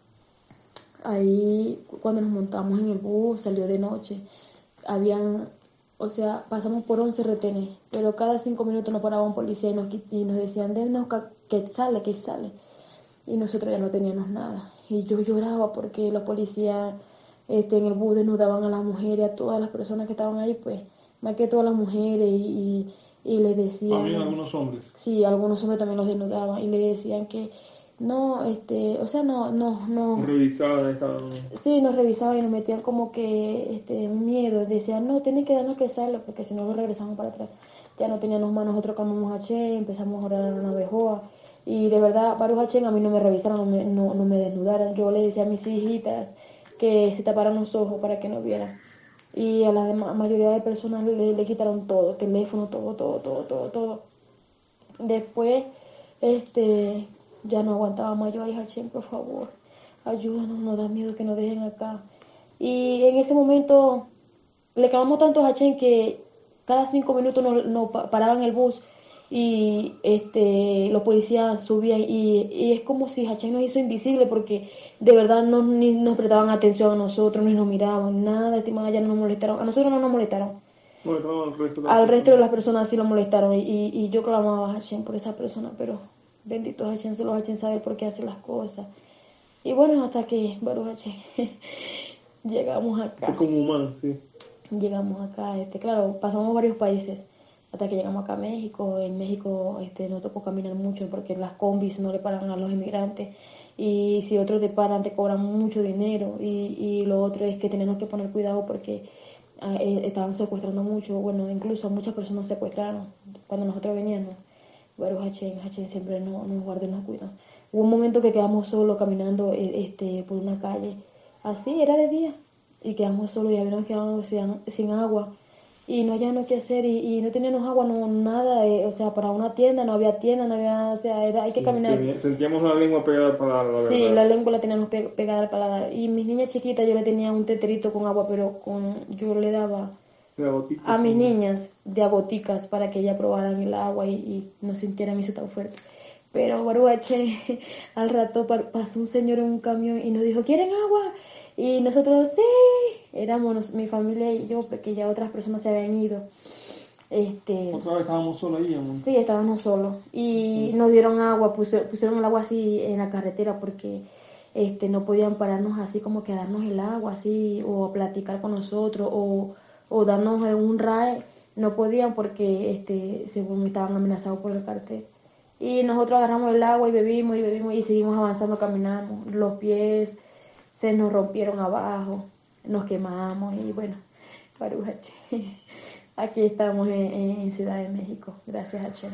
ahí cuando nos montamos en el bus, salió de noche, habían, o sea, pasamos por once retenes, pero cada cinco minutos nos paraba un policía y nos, quit- y nos decían, dennos ca- que sale, que sale. Y nosotros ya no teníamos nada. Y yo lloraba porque los policías este, en el bus desnudaban a las mujeres, a todas las personas que estaban ahí, pues, más que todas las mujeres, y, y, y les decían... También algunos hombres. Sí, algunos hombres también los desnudaban y le decían que, No, este, o sea, no, no, no. Revisaban, estaban... Sí, nos revisaban y nos metían como que este, un miedo. Decían, no, tienen que darnos que salga, porque si no, regresamos para atrás. Ya no teníamos más, nosotros clamamos a Chen, empezamos a orar a una bejoa. Y de verdad, Baruch Hachem, a mí no me revisaron, no me, no, no me desnudaron. Yo le decía a mis hijitas que se taparan los ojos para que no vieran. Y a la dema- mayoría de personas le, le quitaron todo, teléfono, todo, todo, todo, todo, todo. Después, este, ya no aguantaba más. Yo, ay, Hachem, por favor, ayúdanos, nos da miedo que nos dejen acá. Y en ese momento le clamamos tanto a Hachem que cada cinco minutos nos, nos pa- paraban el bus y este los policías subían y, y es como si Hachem nos hizo invisible porque de verdad no ni nos prestaban atención a nosotros, ni nos miraban, nada, estimada, ya no nos molestaron. A nosotros no nos molestaron. Bueno, al resto de las Al resto de las personas. personas sí lo molestaron y, y, y yo clamaba a Hachem por esa persona, pero bendito Hachem, solo Hachem sabe por qué hace las cosas. Y bueno, hasta que, Baruch Hachem, llegamos acá. Es como humano, sí. Llegamos acá, este, claro, pasamos varios países hasta que llegamos acá a México. En México este, nos tocó caminar mucho porque las combis no le paran a los inmigrantes y si otros te paran te cobran mucho dinero y, y lo otro es que tenemos que poner cuidado porque ah, eh, estaban secuestrando mucho, bueno, incluso muchas personas secuestraron cuando nosotros veníamos. Baruch Hachem, Hachem siempre nos, nos guarda y nos cuida. Hubo un momento que quedamos solos caminando eh, este, por una calle, así era de día y quedamos solos y habíamos quedado sin, sin agua y no hallábamos qué hacer y, y no teníamos agua, no nada, eh, o sea, para una tienda, no había tienda, no había, o sea, era, hay que Sí, caminar. tenía- sentíamos la lengua pegada al paladar, la Sí, verdad. la lengua la teníamos pe- pegada al paladar y mis niñas chiquitas yo le tenía un teterito con agua, pero con yo le daba La gotita, a sí. mis niñas de a goticas para que ellas probaran el agua y, y no sintieran eso tan fuerte. Pero Baruch Hachem, al rato pa- pasó un señor en un camión y nos dijo, ¿quieren agua? Y nosotros, sí, éramos nos- mi familia y yo, porque ya otras personas se habían ido. Este, Otra vez estábamos solos ahí, amor. sí, estábamos solos y nos dieron agua, puse- pusieron el agua así en la carretera porque este, no podían pararnos así como que darnos el agua así o platicar con nosotros o, o darnos un R A E, no podían porque este, según estaban amenazados por el cartel. Y nosotros agarramos el agua y bebimos y bebimos y seguimos avanzando, caminamos. Los pies se nos rompieron abajo, nos quemamos y bueno, Baruch Hachem. Aquí estamos en, en Ciudad de México. Gracias, Hachem.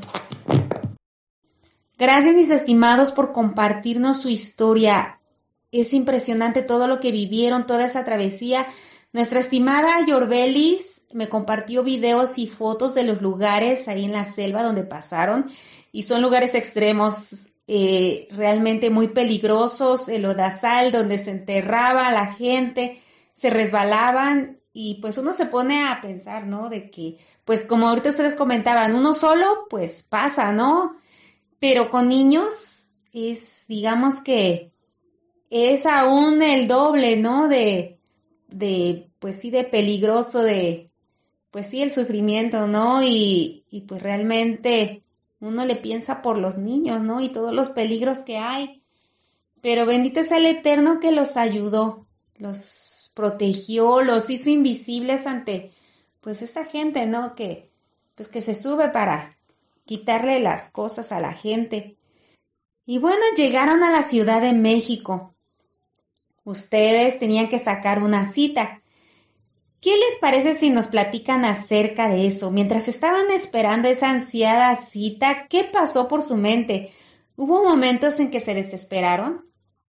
Gracias, mis estimados, por compartirnos su historia. Es impresionante todo lo que vivieron, toda esa travesía. Nuestra estimada Yorbelis me compartió videos y fotos de los lugares ahí en la selva donde pasaron. Y son lugares extremos, eh, realmente muy peligrosos. El lodazal, donde se enterraba la gente, se resbalaban. Y pues uno se pone a pensar, ¿no? De que, pues como ahorita ustedes comentaban, uno solo, pues pasa, ¿no? Pero con niños es, digamos que es aún el doble, ¿no? De, de, pues sí, de peligroso, de, pues sí, el sufrimiento, ¿no? Y, y pues realmente uno le piensa por los niños, ¿no? Y todos los peligros que hay. Pero bendito sea el Eterno que los ayudó, los protegió, los hizo invisibles ante, pues esa gente, ¿no? Que, pues que se sube para quitarle las cosas a la gente. Y bueno, llegaron a la Ciudad de México. Ustedes tenían que sacar una cita. ¿Qué les parece si nos platican acerca de eso? Mientras estaban esperando esa ansiada cita, ¿qué pasó por su mente? ¿Hubo momentos en que se desesperaron?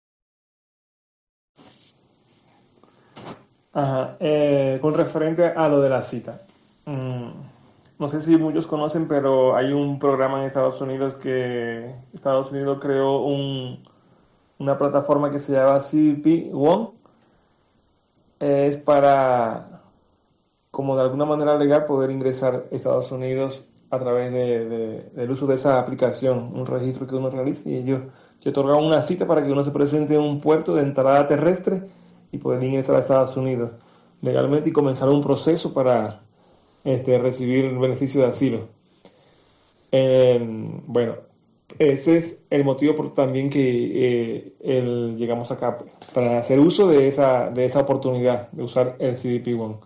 Ajá, eh, con referente a lo de la cita. Mm, no sé si muchos conocen, pero hay un programa en Estados Unidos que Estados Unidos creó un, una plataforma que se llama C B P One. Es para, como de alguna manera legal, poder ingresar a Estados Unidos a través de, de- del uso de esa aplicación, un registro que uno realiza y ellos te otorgan una cita para que uno se presente en un puerto de entrada terrestre y poder ingresar a Estados Unidos legalmente y comenzar un proceso para este, recibir el beneficio de asilo. Eh, bueno, ese es el motivo por también que eh, el- llegamos acá, pues, para hacer uso de esa, de esa oportunidad de usar el C B P One.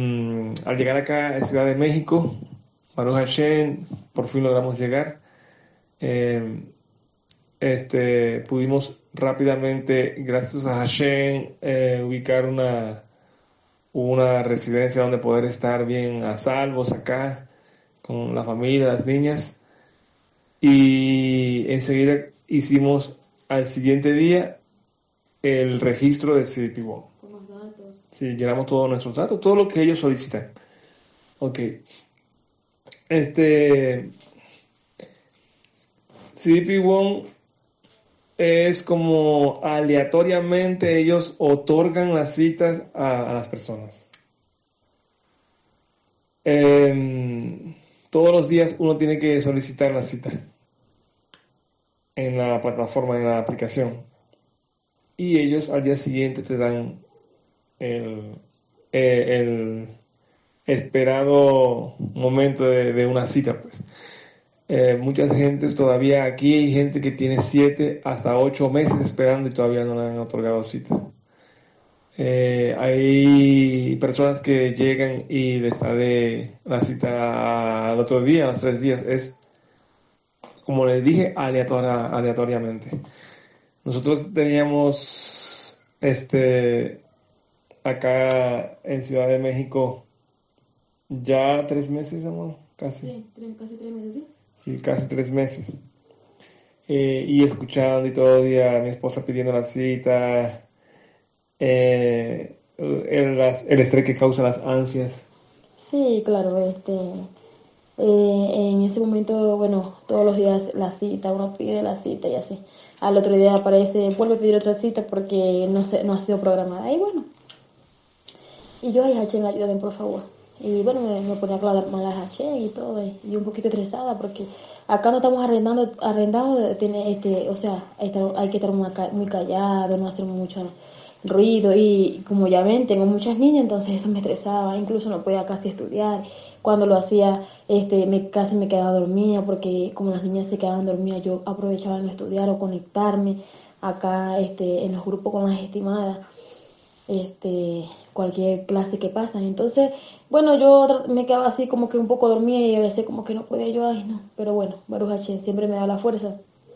Eh, al llegar acá a Ciudad de México, Baruch Hashem, por fin logramos llegar. Eh, este, pudimos rápidamente, gracias a Hashem, eh, ubicar una, una residencia donde poder estar bien a salvos acá, con la familia, las niñas. Y enseguida hicimos al siguiente día el registro de C D P One. Con los datos. Sí, llenamos todos nuestros datos, todo lo que ellos solicitan. Ok. Este C D P One es como aleatoriamente ellos otorgan las citas a, a las personas. Eh, todos los días uno tiene que solicitar la cita en la plataforma, en la aplicación. Y ellos al día siguiente te dan el, eh, el esperado momento de, de una cita, pues. Eh, muchas gentes todavía, aquí hay gente que tiene siete hasta ocho meses esperando y todavía no le han otorgado cita. Eh, hay personas que llegan y les sale la cita al otro día, a los tres días. Es, como les dije, aleatoria, aleatoriamente. Nosotros teníamos este acá en Ciudad de México ya tres meses, amor, casi. Sí, tres, casi tres meses, sí. Sí, casi tres meses. Eh, y escuchando y todo el día a mi esposa pidiendo la cita, eh, el, las- el estrés que causa las ansias. Sí, claro, este, eh, en ese momento, bueno, todos los días la cita, uno pide la cita y así. Al otro día aparece, vuelve a pedir otra cita porque no se, no ha sido programada. Y bueno, y yo, ay, Hachén, ayúdame, por favor. Y bueno, me, me ponía a aclarar mal a Hachén y todo, y, y un poquito estresada porque acá no estamos arrendando, arrendado, tiene, este, o sea, hay, estar- hay que estar muy, ca- muy callado, no hacer mucho ruido. Y como ya ven, tengo muchas niñas, entonces eso me estresaba, incluso no podía casi estudiar. Cuando lo hacía, este, me, casi me quedaba dormida porque como las niñas se quedaban dormidas, yo aprovechaba en estudiar o conectarme acá, este, en los grupos con las estimadas, este, cualquier clase que pasan. Entonces, bueno, yo tra- me quedaba así como que un poco dormida y a veces como que no podía yo, ay no, pero bueno, Baruch Hashem siempre me da la fuerza.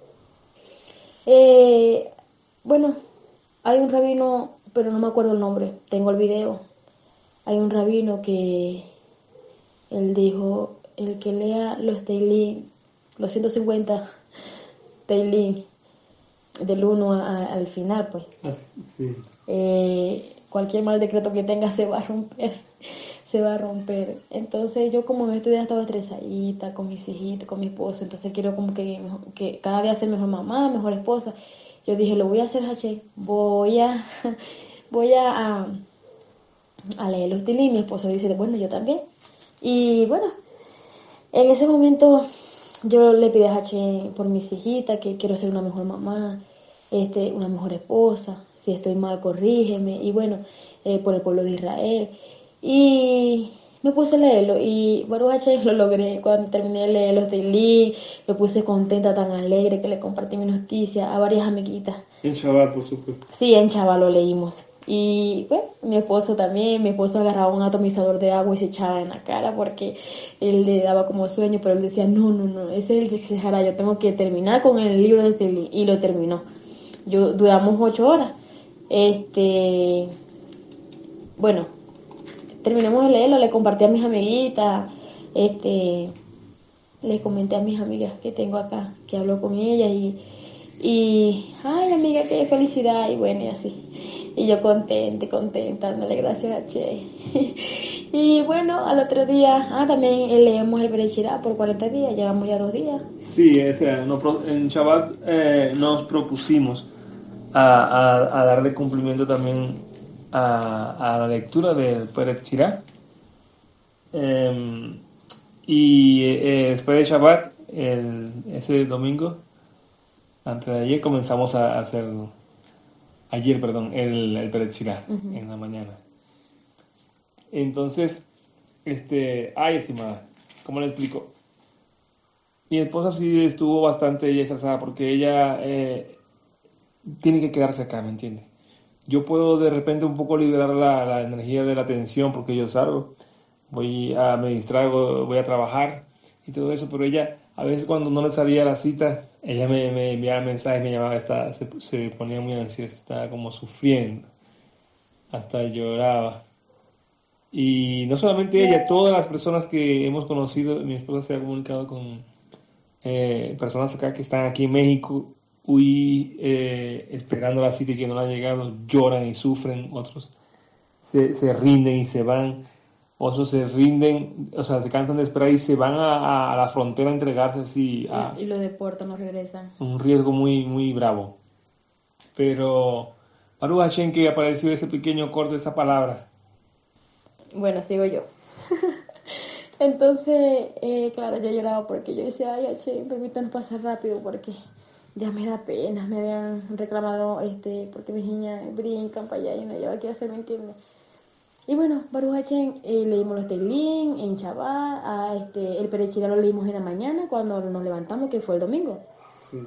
Eh, bueno, hay un rabino, pero no me acuerdo el nombre, tengo el video. Hay un rabino que él dijo, el que lea los Teilim, los ciento cincuenta Teilim, del uno al final, pues, Sí. eh, cualquier mal decreto que tenga se va a romper, se va a romper. Entonces yo como en estos días estaba estresadita con mis hijitos, con mi esposo, entonces quiero como que, que cada día ser mejor mamá, mejor esposa. Yo dije, lo voy a hacer, Haché, voy a, voy a, a, a leer los Teilim. Mi esposo dice, bueno, yo también. Y bueno, en ese momento yo le pedí a Haché por mis hijitas, que quiero ser una mejor mamá, este, una mejor esposa, si estoy mal, corrígeme, y bueno, eh, por el pueblo de Israel. Y me puse a leerlo, y Baruch Hashem lo logré. Cuando terminé de leer los Teilim, me puse contenta, tan alegre, que le compartí mi noticia a varias amiguitas. En Shabbat, por supuesto. Sí, en Chava lo leímos. Y bueno, mi esposo también, mi esposo agarraba un atomizador de agua y se echaba en la cara porque él le daba como sueño, pero él decía, no, no, no, ese es el Sexejara, yo tengo que terminar con el libro de Teilim. Y lo terminó. Yo duramos ocho horas. Este, bueno, terminamos de leerlo, le compartí a mis amiguitas, este, le comenté a mis amigas que tengo acá, que hablo con ellas y, y ay amiga, qué felicidad, y bueno, y así. Y yo contenta, contenta, dándole gracias a Che. Y bueno, al otro día, ah, también leemos el Bereshit por cuarenta días, llevamos ya dos días. Sí, o sea, no pro- en Shabbat eh, nos propusimos a, a- a darle cumplimiento también a, a la lectura del Peret Shirah. Eh, y eh, después de Shabbat, el, ese domingo, antes de ayer, comenzamos a hacer, ayer, perdón, el, el Peret Shirah Ujú. en la mañana. Entonces, este, ay, estimada, ¿cómo le explico? Mi esposa sí estuvo bastante ella estresada porque ella eh, tiene que quedarse acá, ¿me entiende? Yo puedo de repente un poco liberar la, la energía de la tensión porque yo salgo, voy a, me distraigo, voy a trabajar y todo eso, pero ella a veces cuando no le salía la cita, ella me, me enviaba mensajes, me llamaba, estaba, se, se ponía muy ansiosa, estaba como sufriendo, hasta lloraba. Y no solamente ella, todas las personas que hemos conocido, mi esposa se ha comunicado con eh, personas acá que están aquí en México, huí, eh, esperando la cita y que no le ha llegado, lloran y sufren, otros se, se rinden y se van, otros se rinden, o sea, se cansan de esperar y se van a, a la frontera a entregarse así a Y, y lo deportan, no regresan. un riesgo muy, muy bravo. Pero, Baruch Hashem, que apareció ese pequeño corte, esa palabra. Bueno, sigo yo. Entonces, eh, claro, yo lloraba porque yo decía, ay, Hashem, permítanos pasar rápido porque ya me da pena, me habían reclamado, este, porque mis niñas brincan para allá y no lleva qué hacer, ¿me entiendes? Y bueno, Baruch Hashem, eh, leímos los Teilín en Shabbat, a este, el Perechira lo leímos en la mañana cuando nos levantamos, que fue el domingo. Sí.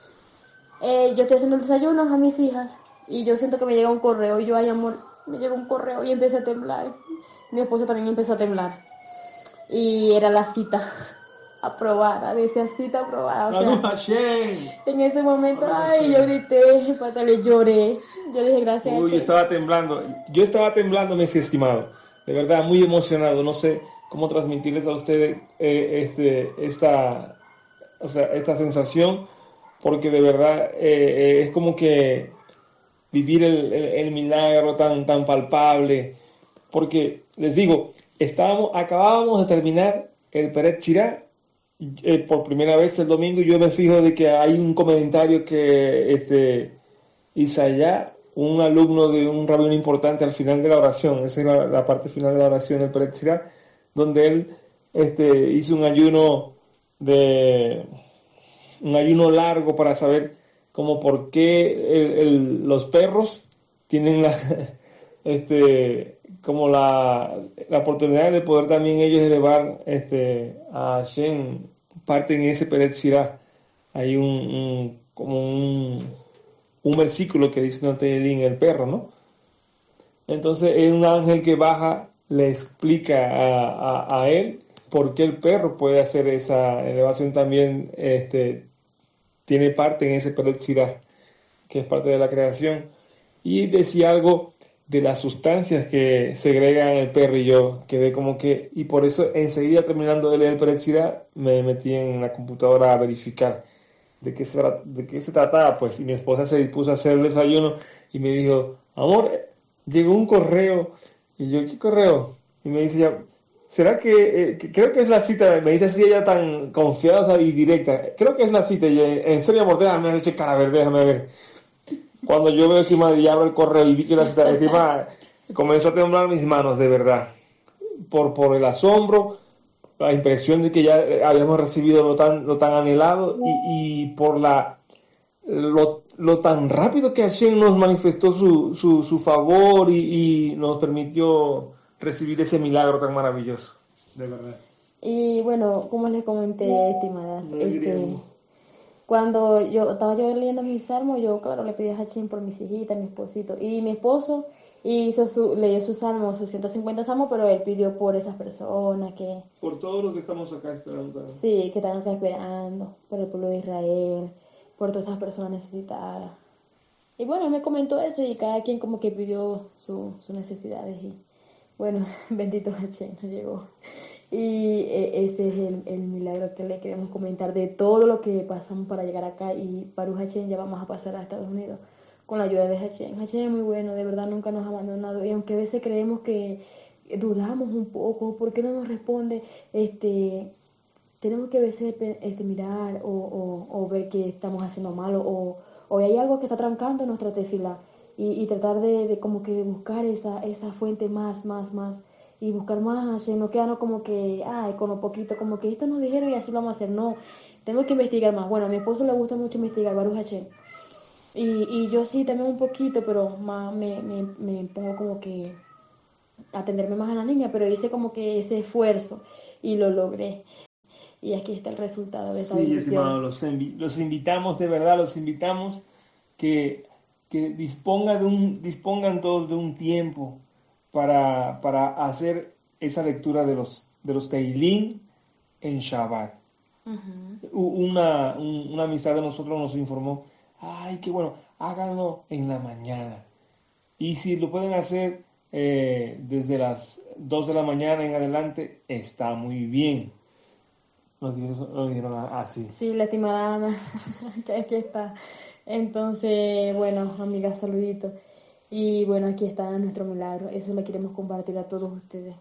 Eh, yo estoy haciendo el desayuno a mis hijas y yo siento que me llega un correo y yo, ay amor, me llega un correo y empecé a temblar. Mi esposo también empezó a temblar y era la cita aprobada, decía cita aprobada. O Baruch sea, Hashem. en ese momento, Baruch ay, Hashem. yo grité, patale, lloré. Yo dije gracias a Uy, yo Hashem. estaba temblando. Yo estaba temblando, mis estimados. De verdad, muy emocionado. No sé cómo transmitirles a ustedes eh, este, esta, o sea, esta sensación, porque de verdad eh, eh, es como que vivir el, el, el milagro tan, tan palpable. Porque les digo, estábamos, acabábamos de terminar el Peret Shirah eh, por primera vez el domingo. Y yo me fijo de que hay un comentario que este, Isaías, un alumno de un rabino importante, al final de la oración, esa es la, la parte final de la oración del Peret Shirah, donde él este, hizo un ayuno de un ayuno largo para saber como por qué el, el, los perros tienen la este como la, la oportunidad de poder también ellos elevar este a Hashem, parte en ese Peret Shirah. Hay un, un como un un versículo que dice no te en el perro, ¿no? Entonces es un ángel que baja, le explica a, a, a él por qué el perro puede hacer esa elevación también, este, tiene parte en ese Peret Shirah, que es parte de la creación, y decía algo de las sustancias que segregan el perro y yo quedé como que, y por eso enseguida terminando de leer el Peret Shirah me metí en la computadora a verificar de qué se, de qué se trataba, pues, y mi esposa se dispuso a hacer el desayuno y me dijo, amor, llegó un correo, y yo, ¿qué correo? Y me dice ya, ¿será que, eh, que creo que es la cita? Me dice así ella tan confiada, o sea, y directa, creo que es la cita, y yo, en serio, amor, déjame ver, cara, a ver, déjame ver. Cuando yo veo encima de abro el correo y vi que la cita, encima comenzó a temblar mis manos, de verdad, por, por el asombro, la impresión de que ya habíamos recibido lo tan, lo tan anhelado y, y por la lo, lo tan rápido que Hashem nos manifestó su, su, su favor y, y nos permitió recibir ese milagro tan maravilloso, de verdad. Y bueno, como les comenté, estimadas, No este, diríamos. cuando yo estaba yo leyendo mi salmo, yo claro le pedí a Hashem por mis hijitas, mi esposito, y mi esposo hizo su, leyó su salmo, sus ciento cincuenta salmos, pero él pidió por esas personas que, Por todos los que estamos acá esperando. sí, que están acá esperando, por el pueblo de Israel, por todas esas personas necesitadas. Y bueno, él me comentó eso y cada quien como que pidió su, sus necesidades y bueno, bendito Hashem, nos llegó. Y eh, ese es el, el milagro que le queremos comentar de todo lo que pasamos para llegar acá y Baruch Hashem ya vamos a pasar a Estados Unidos con la ayuda de Hashem. Hashem es muy bueno, de verdad nunca nos ha abandonado y aunque a veces creemos que dudamos un poco, ¿por qué no nos responde? Este, tenemos que a veces este, mirar o, o, o ver que estamos haciendo mal o, o hay algo que está trancando nuestra tefila y, y tratar de, de como que de buscar esa, esa fuente más, más, más y buscar más a Hashem, no quedarnos como que, ay, con lo poquito, como que esto nos dijeron y así lo vamos a hacer, no, tenemos que investigar más. Bueno, a mi esposo le gusta mucho investigar, Baruch Hashem. Y, y yo sí, también un poquito, pero más me, me, me pongo como que atenderme más a la niña, pero hice como que ese esfuerzo y lo logré. Y aquí está el resultado de esta Sí, bendición. estimado, los, envi- los invitamos, de verdad, los invitamos que, que disponga de un, dispongan todos de un tiempo para, para hacer esa lectura de los, de los Teilín en Shabbat. Uh-huh. Una, un, una amistad de nosotros nos informó, ay, qué bueno, háganlo en la mañana. Y si lo pueden hacer eh, desde las dos de la mañana en adelante, está muy bien. Nos dijeron, nos dijeron así. Sí, la estimada Ana, que aquí está. Entonces, bueno, amigas, saluditos. Y bueno, aquí está nuestro milagro. Eso lo queremos compartir a todos ustedes.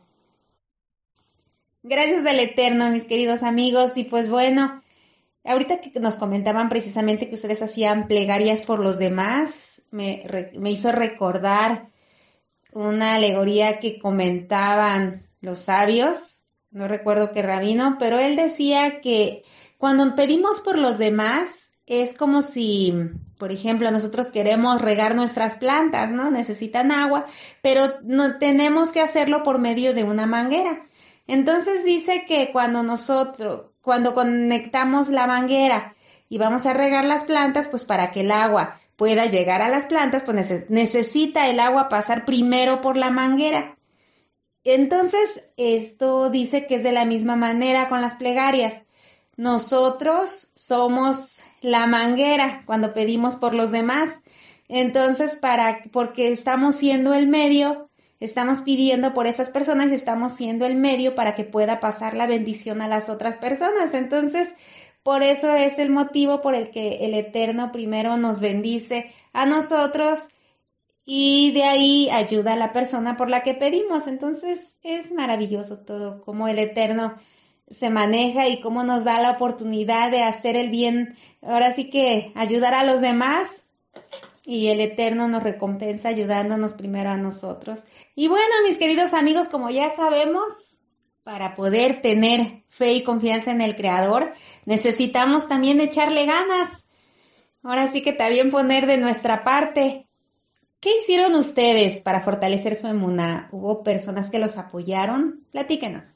Gracias del Eterno, mis queridos amigos. Y pues bueno, ahorita que nos comentaban precisamente que ustedes hacían plegarias por los demás, me, me hizo recordar una alegoría que comentaban los sabios, no recuerdo qué rabino, pero él decía que cuando pedimos por los demás es como si, por ejemplo, nosotros queremos regar nuestras plantas, ¿no? Necesitan agua, pero no tenemos que hacerlo por medio de una manguera. Entonces dice que cuando nosotros, cuando conectamos la manguera y vamos a regar las plantas, pues para que el agua pueda llegar a las plantas, pues necesita el agua pasar primero por la manguera. Entonces, esto dice que es de la misma manera con las plegarias. Nosotros somos la manguera cuando pedimos por los demás. Entonces, para, porque estamos siendo el medio, estamos pidiendo por esas personas y estamos siendo el medio para que pueda pasar la bendición a las otras personas. Entonces, por eso es el motivo por el que el Eterno primero nos bendice a nosotros y de ahí ayuda a la persona por la que pedimos. Entonces es maravilloso todo, cómo el Eterno se maneja y cómo nos da la oportunidad de hacer el bien. Ahora sí que ayudar a los demás y el Eterno nos recompensa ayudándonos primero a nosotros. Y bueno, mis queridos amigos, como ya sabemos, para poder tener fe y confianza en el Creador, necesitamos también echarle ganas. Ahora sí que también poner de nuestra parte. ¿Qué hicieron ustedes para fortalecer su emuná? ¿Hubo personas que los apoyaron? Platíquenos.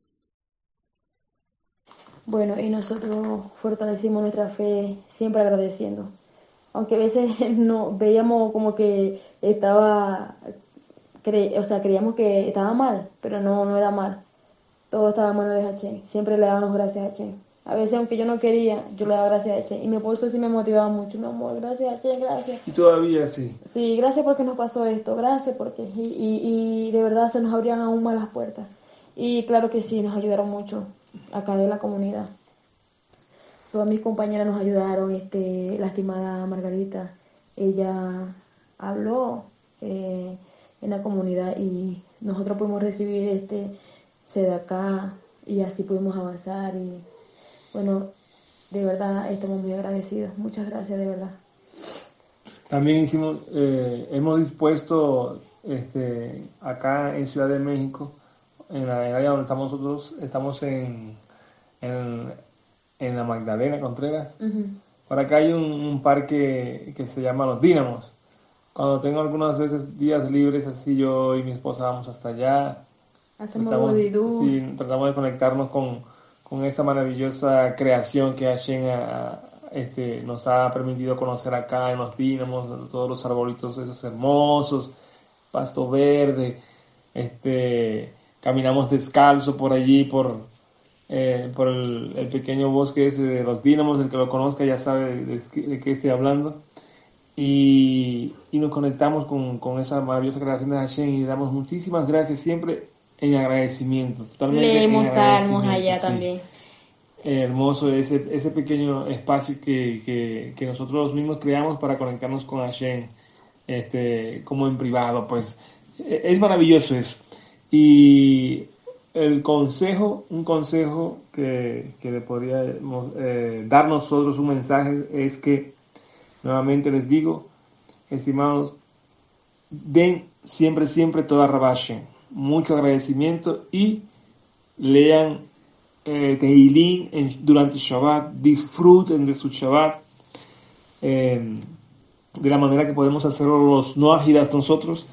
Bueno, y nosotros fortalecimos nuestra fe siempre agradeciendo. Aunque a veces no veíamos como que estaba, cre, o sea, creíamos que estaba mal, pero no, no era mal. Todo estaba en manos de Hashem. Siempre le dábamos gracias a Hashem. A veces, aunque yo no quería, yo le daba gracias a Hashem. Y mi esposo sí me motivaba mucho. Mi amor, gracias a Hashem, gracias. Y todavía sí. Sí, gracias porque nos pasó esto, gracias porque... Y, y, y de verdad se nos abrían aún más las puertas. Y claro que sí, nos ayudaron mucho acá de la comunidad. Todas mis compañeras nos ayudaron, este, la estimada Margarita, ella habló eh, en la comunidad y nosotros pudimos recibir este sedacá y así pudimos avanzar y bueno, de verdad estamos muy agradecidos. Muchas gracias, de verdad. También hicimos, eh, hemos dispuesto este, acá en Ciudad de México, en la área donde estamos nosotros, estamos en, en, en la Magdalena Contreras. Uh-huh. Por acá hay un, un parque que se llama Los Dínamos. Cuando tengo algunas veces días libres, así yo y mi esposa vamos hasta allá. Hacemos bodidú. Sí, tratamos de conectarnos con, con esa maravillosa creación que Hashem a, este, nos ha permitido conocer acá en Los Dínamos, todos los arbolitos esos hermosos, pasto verde, este, caminamos descalzo por allí, por, eh, por el, el pequeño bosque ese de Los Dínamos, el que lo conozca ya sabe de, de, de qué estoy hablando, y, y nos conectamos con, con esa maravillosa creación de Hashem y damos muchísimas gracias siempre en agradecimiento, totalmente. Leemos en agradecimiento, salmos allá sí. también. Hermoso ese, ese pequeño espacio que, que, que nosotros mismos creamos para conectarnos con Hashem, este, como en privado, pues es maravilloso eso. Y el consejo, un consejo que, que le podríamos eh, dar nosotros un mensaje es que, nuevamente les digo, estimados, den siempre, siempre toda Rabashem, mucho agradecimiento y lean eh, Tehillim en, durante Shabbat, disfruten de su Shabbat eh, de la manera que podemos hacerlo los no agidas nosotros,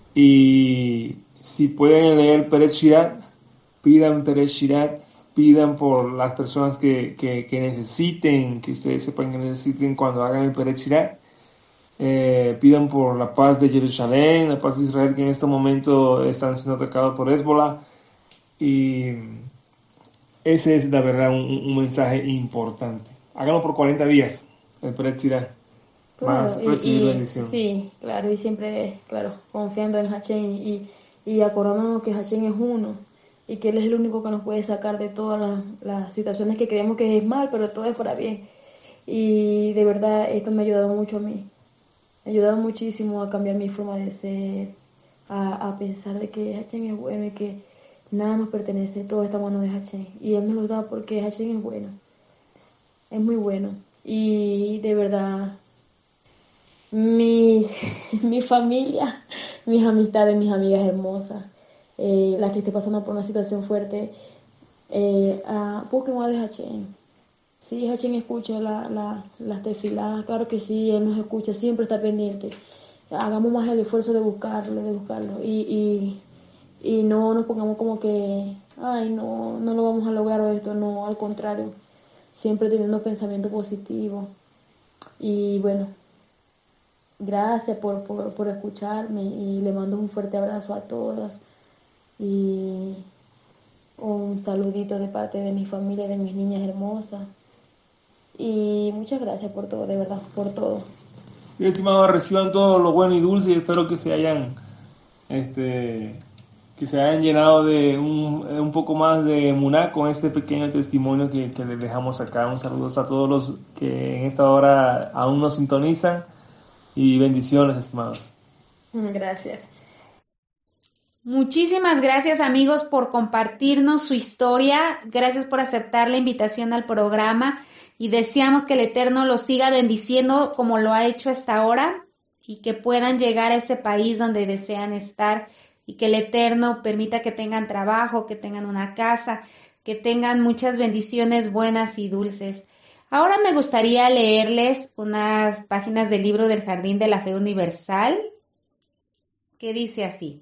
y si pueden leer Perek Shirat, pidan Perek Shirat, pidan por las personas que, que, que necesiten, que ustedes sepan que necesiten cuando hagan el Perek Shirat. Eh, pidan por la paz de Jerusalén, la paz de Israel, que en este momento están siendo atacados por Hezbollah, y ese es la verdad un, un mensaje importante. Háganlo por cuarenta días, el Pretzira. Vas a Claro, recibir y, y bendición. sí, claro, y siempre, claro, confiando en Hashem y, y acordándonos que Hashem es uno y que Él es el único que nos puede sacar de todas las, las situaciones que creemos que es mal, pero todo es para bien. Y de verdad, esto me ha ayudado mucho a mí. Me ha ayudado muchísimo a cambiar mi forma de ser, a, a pensar de que Hashem es bueno y que nada nos pertenece, todo está en manos de Hashem. Y Él nos lo da porque Hashem es bueno, es muy bueno. Y de verdad, mis, mi familia, mis amistades, mis amigas hermosas, eh, las que esté pasando por una situación fuerte, eh, ah, busquen a de Hashem. Sí, Hashem escucha la, la, las tefilas, claro que sí, Él nos escucha, siempre está pendiente. Hagamos más el esfuerzo de buscarlo, de buscarlo. Y, y, y no nos pongamos como que, ay, no, no lo vamos a lograr o esto, no, al contrario. Siempre teniendo pensamiento positivo. Y bueno, gracias por, por, por escucharme y le mando un fuerte abrazo a todas. Y un saludito de parte de mi familia, de mis niñas hermosas. Y muchas gracias por todo, de verdad, por todo. Sí, estimados, reciban todo lo bueno y dulce y espero que se hayan este que se hayan llenado de un, un poco más de emuná con este pequeño testimonio que, que les dejamos acá. Un saludo a todos los que en esta hora aún nos sintonizan y bendiciones, estimados. Gracias. Muchísimas gracias, amigos, por compartirnos su historia. Gracias por aceptar la invitación al programa y deseamos que el Eterno los siga bendiciendo como lo ha hecho hasta ahora y que puedan llegar a ese país donde desean estar y que el Eterno permita que tengan trabajo, que tengan una casa, que tengan muchas bendiciones buenas y dulces. Ahora me gustaría leerles unas páginas del libro del Jardín de la Fe Universal que dice así: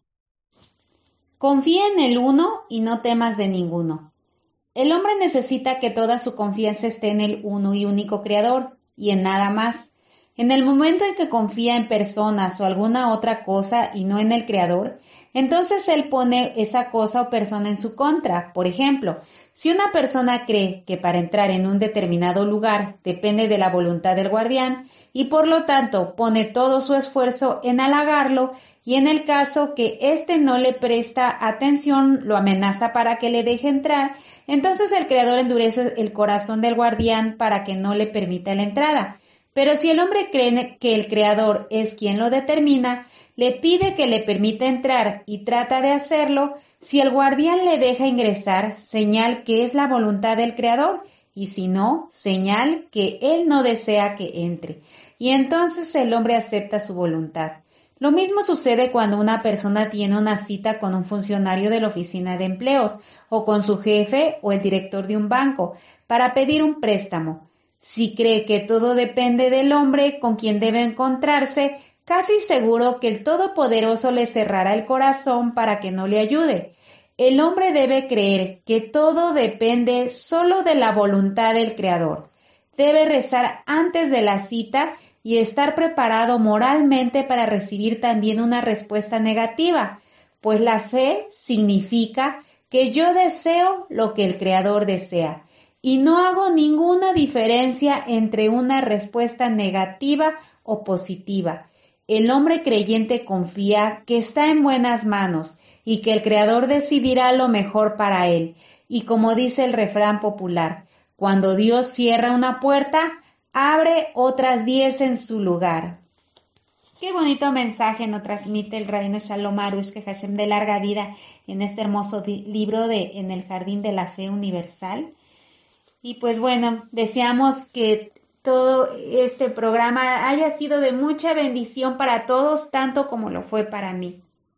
confía en el uno y no temas de ninguno. El hombre necesita que toda su confianza esté en el uno y único Creador y en nada más. En el momento en que confía en personas o alguna otra cosa y no en el Creador, entonces él pone esa cosa o persona en su contra. Por ejemplo, si una persona cree que para entrar en un determinado lugar depende de la voluntad del guardián y por lo tanto pone todo su esfuerzo en halagarlo y en el caso que éste no le presta atención, lo amenaza para que le deje entrar, entonces el Creador endurece el corazón del guardián para que no le permita la entrada. Pero si el hombre cree que el Creador es quien lo determina, le pide que le permita entrar y trata de hacerlo, si el guardián le deja ingresar, señal que es la voluntad del Creador, y si no, señal que él no desea que entre. Y entonces el hombre acepta su voluntad. Lo mismo sucede cuando una persona tiene una cita con un funcionario de la oficina de empleos, o con su jefe o el director de un banco, para pedir un préstamo. Si cree que todo depende del hombre con quien debe encontrarse, casi seguro que el Todopoderoso le cerrará el corazón para que no le ayude. El hombre debe creer que todo depende solo de la voluntad del Creador. Debe rezar antes de la cita y estar preparado moralmente para recibir también una respuesta negativa, pues la fe significa que yo deseo lo que el Creador desea. Y no hago ninguna diferencia entre una respuesta negativa o positiva. El hombre creyente confía que está en buenas manos y que el Creador decidirá lo mejor para él. Y como dice el refrán popular, cuando Dios cierra una puerta, abre otras diez en su lugar. Qué bonito mensaje nos transmite el Rabino Shalom Arush, que Hashem dé larga vida en este hermoso libro de En el Jardín de la Fe Universal. Y pues bueno, deseamos que todo este programa haya sido de mucha bendición para todos, tanto como lo fue para mí.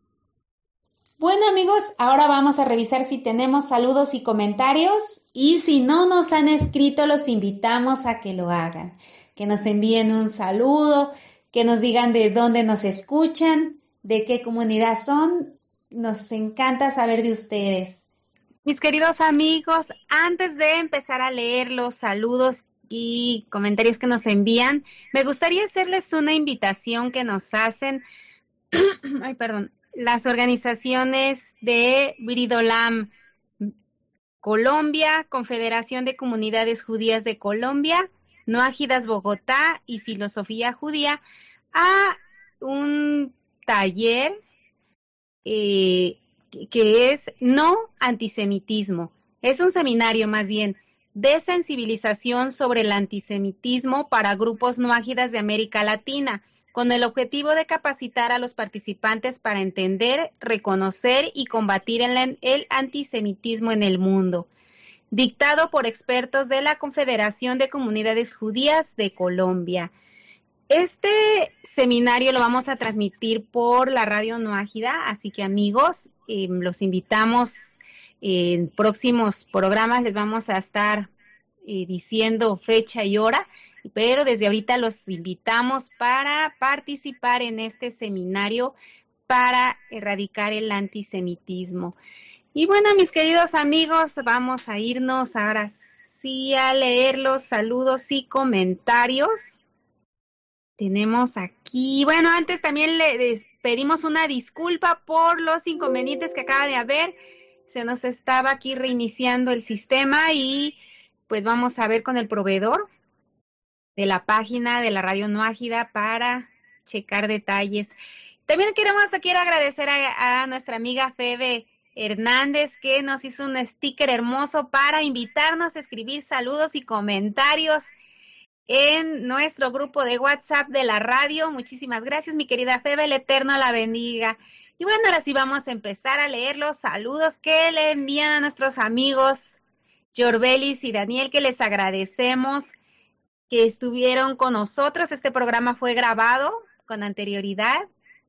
Bueno, amigos, ahora vamos a revisar si tenemos saludos y comentarios, y si no nos han escrito, los invitamos a que lo hagan, que nos envíen un saludo, que nos digan de dónde nos escuchan, de qué comunidad son. Nos encanta saber de ustedes. Mis queridos amigos, antes de empezar a leer los saludos y comentarios que nos envían, me gustaría hacerles una invitación que nos hacen, ay, perdón, las organizaciones de Brit Olam, Colombia, Confederación de Comunidades Judías de Colombia, Noágidas Bogotá y Filosofía Judía a un taller eh, que es no antisemitismo. Es un seminario más bien de sensibilización sobre el antisemitismo para grupos noágidas de América Latina, con el objetivo de capacitar a los participantes para entender, reconocer y combatir el, el antisemitismo en el mundo. Dictado por expertos de la Confederación de Comunidades Judías de Colombia. Este seminario lo vamos a transmitir por la Radio Noágida, así que amigos, eh, los invitamos eh, en próximos programas, les vamos a estar eh, diciendo fecha y hora, pero desde ahorita los invitamos para participar en este seminario para erradicar el antisemitismo. Y bueno, mis queridos amigos, vamos a irnos ahora sí a leer los saludos y comentarios. Tenemos aquí, bueno, antes también le pedimos una disculpa por los inconvenientes que acaba de haber. Se nos estaba aquí reiniciando el sistema y pues vamos a ver con el proveedor de la página de la Radio Noágida para checar detalles. También queremos aquí agradecer a, a nuestra amiga Febe Hernández, que nos hizo un sticker hermoso para invitarnos a escribir saludos y comentarios en nuestro grupo de WhatsApp de la radio. Muchísimas gracias, mi querida Febe, el Eterno la bendiga. Y bueno, ahora sí vamos a empezar a leer los saludos que le envían a nuestros amigos Yorbelis y Daniel, que les agradecemos que estuvieron con nosotros. Este programa fue grabado con anterioridad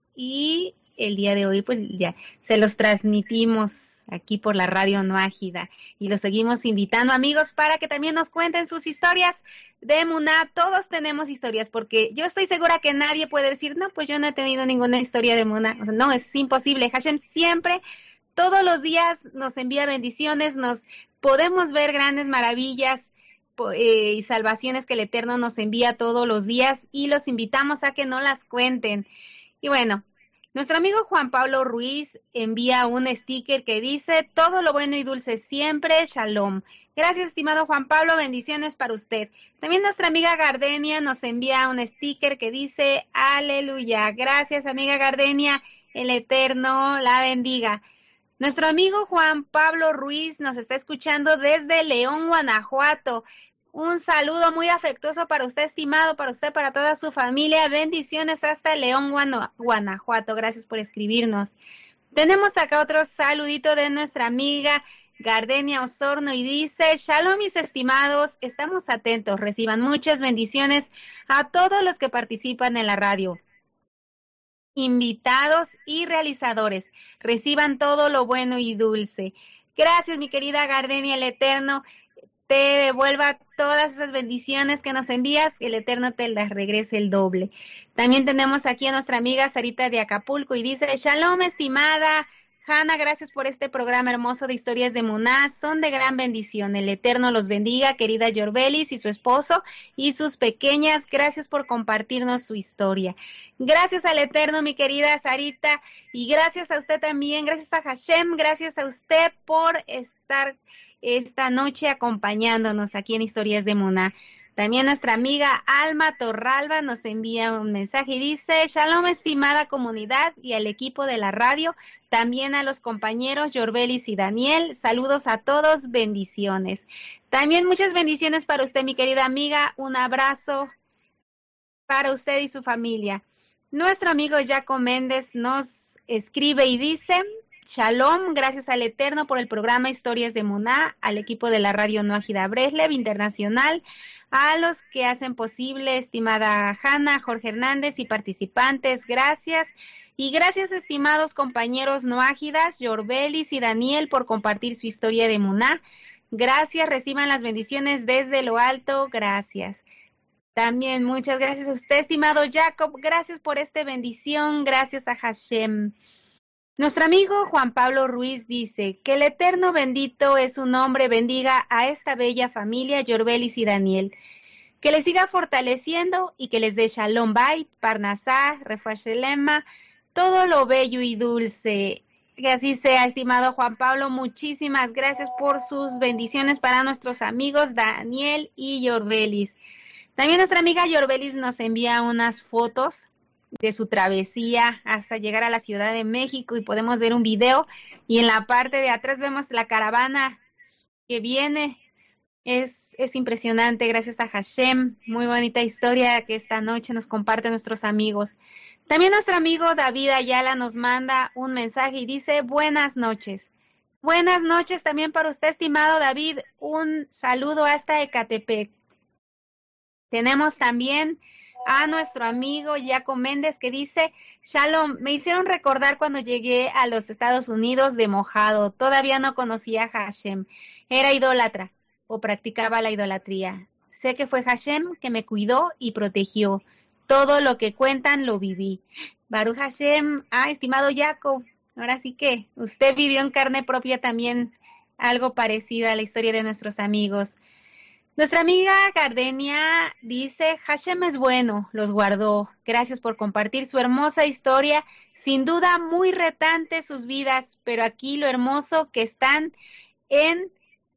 y el día de hoy pues ya se los transmitimos aquí por la Radio Noágida y los seguimos invitando, amigos, para que también nos cuenten sus historias de Emuná. Todos tenemos historias, porque yo estoy segura que nadie puede decir, no, pues yo no he tenido ninguna historia de Emuná. O sea, no, es imposible. Hashem siempre, todos los días nos envía bendiciones, nos podemos ver grandes maravillas eh, y salvaciones que el Eterno nos envía todos los días y los invitamos a que no las cuenten. Y bueno, nuestro amigo Juan Pablo Ruiz envía un sticker que dice, todo lo bueno y dulce siempre, shalom. Gracias, estimado Juan Pablo, bendiciones para usted. También nuestra amiga Gardenia nos envía un sticker que dice, aleluya. Gracias, amiga Gardenia, el Eterno la bendiga. Nuestro amigo Juan Pablo Ruiz nos está escuchando desde León, Guanajuato. Un saludo muy afectuoso para usted, estimado, para usted, para toda su familia. Bendiciones hasta León, Guanajuato. Gracias por escribirnos. Tenemos acá otro saludito de nuestra amiga Gardenia Osorno y dice, shalom mis estimados, estamos atentos, reciban muchas bendiciones a todos los que participan en la radio. Invitados y realizadores, reciban todo lo bueno y dulce. Gracias, mi querida Gardenia, el Eterno te devuelva todas esas bendiciones que nos envías, que el Eterno te las regrese el doble. También tenemos aquí a nuestra amiga Sarita de Acapulco y dice, shalom estimada Hanna, gracias por este programa hermoso de historias de Emuná, son de gran bendición. El Eterno los bendiga, querida Yorbelis y su esposo y sus pequeñas, gracias por compartirnos su historia. Gracias al Eterno, mi querida Sarita, y gracias a usted también, gracias a Hashem, gracias a usted por estar esta noche acompañándonos aquí en Historias de Emuná. También nuestra amiga Alma Torralba nos envía un mensaje y dice, shalom estimada comunidad y al equipo de la radio, también a los compañeros Yorbelis y Daniel, saludos a todos, bendiciones. También muchas bendiciones para usted, mi querida amiga, un abrazo para usted y su familia. Nuestro amigo Jaco Méndez nos escribe y dice, shalom, gracias al Eterno por el programa Historias de Emuná, al equipo de la Radio Noágida Breslev Internacional, a los que hacen posible, estimada Hanna, Jorge Hernández y participantes, gracias. Y gracias, estimados compañeros noágidas, Yorbelis y Daniel, por compartir su historia de Emuná. Gracias, reciban las bendiciones desde lo alto, gracias. También muchas gracias a usted, estimado Jacob, gracias por esta bendición, gracias a Hashem. Nuestro amigo Juan Pablo Ruiz dice, que el Eterno bendito es su nombre, bendiga a esta bella familia, Yorbelis y Daniel, que les siga fortaleciendo y que les dé Shalom Bait, Parnasá, Refuah Shelema, todo lo bello y dulce. Que así sea, estimado Juan Pablo. Muchísimas gracias por sus bendiciones para nuestros amigos Daniel y Yorbelis. También nuestra amiga Yorbelis nos envía unas fotos de su travesía hasta llegar a la Ciudad de México y podemos ver un video y en la parte de atrás vemos la caravana que viene. Es, es impresionante, gracias a Hashem. Muy bonita historia que esta noche nos comparten nuestros amigos. También nuestro amigo David Ayala nos manda un mensaje y dice, buenas noches. Buenas noches también para usted, estimado David. Un saludo hasta Ecatepec. Tenemos también a nuestro amigo Jaco Méndez que dice, Shalom, me hicieron recordar cuando llegué a los Estados Unidos de mojado. Todavía no conocía a Hashem. Era idólatra o practicaba la idolatría. Sé que fue Hashem que me cuidó y protegió. Todo lo que cuentan lo viví. Baruch Hashem, ah, estimado Jacob, ahora sí que usted vivió en carne propia también algo parecido a la historia de nuestros amigos. Nuestra amiga Gardenia dice, Hashem es bueno, los guardó. Gracias por compartir su hermosa historia. Sin duda muy retante sus vidas, pero aquí lo hermoso que están en,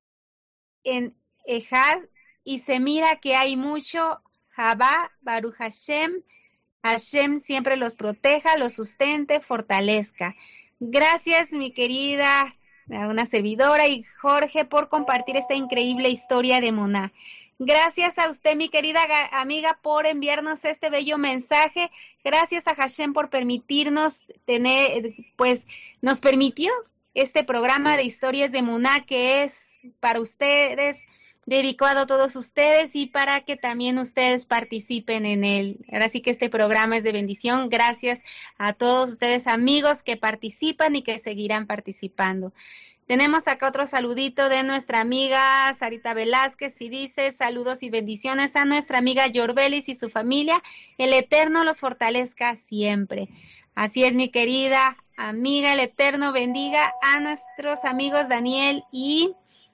en Ejad y se mira que hay mucho Jabá, Baruch Hashem, Hashem siempre los proteja, los sustente, fortalezca. Gracias, mi querida, una servidora y Jorge, por compartir esta increíble historia de Muná. Gracias a usted, mi querida amiga, por enviarnos este bello mensaje. Gracias a Hashem por permitirnos tener, pues, nos permitió este programa de historias de Muná que es para ustedes, dedicado a todos ustedes y para que también ustedes participen en él. Ahora sí que este programa es de bendición. Gracias a todos ustedes amigos que participan y que seguirán participando. Tenemos acá otro saludito de nuestra amiga Sarita Velázquez y dice saludos y bendiciones a nuestra amiga Yorbelis y su familia. El Eterno los fortalezca siempre. Así es, mi querida amiga, el Eterno bendiga a nuestros amigos Daniel y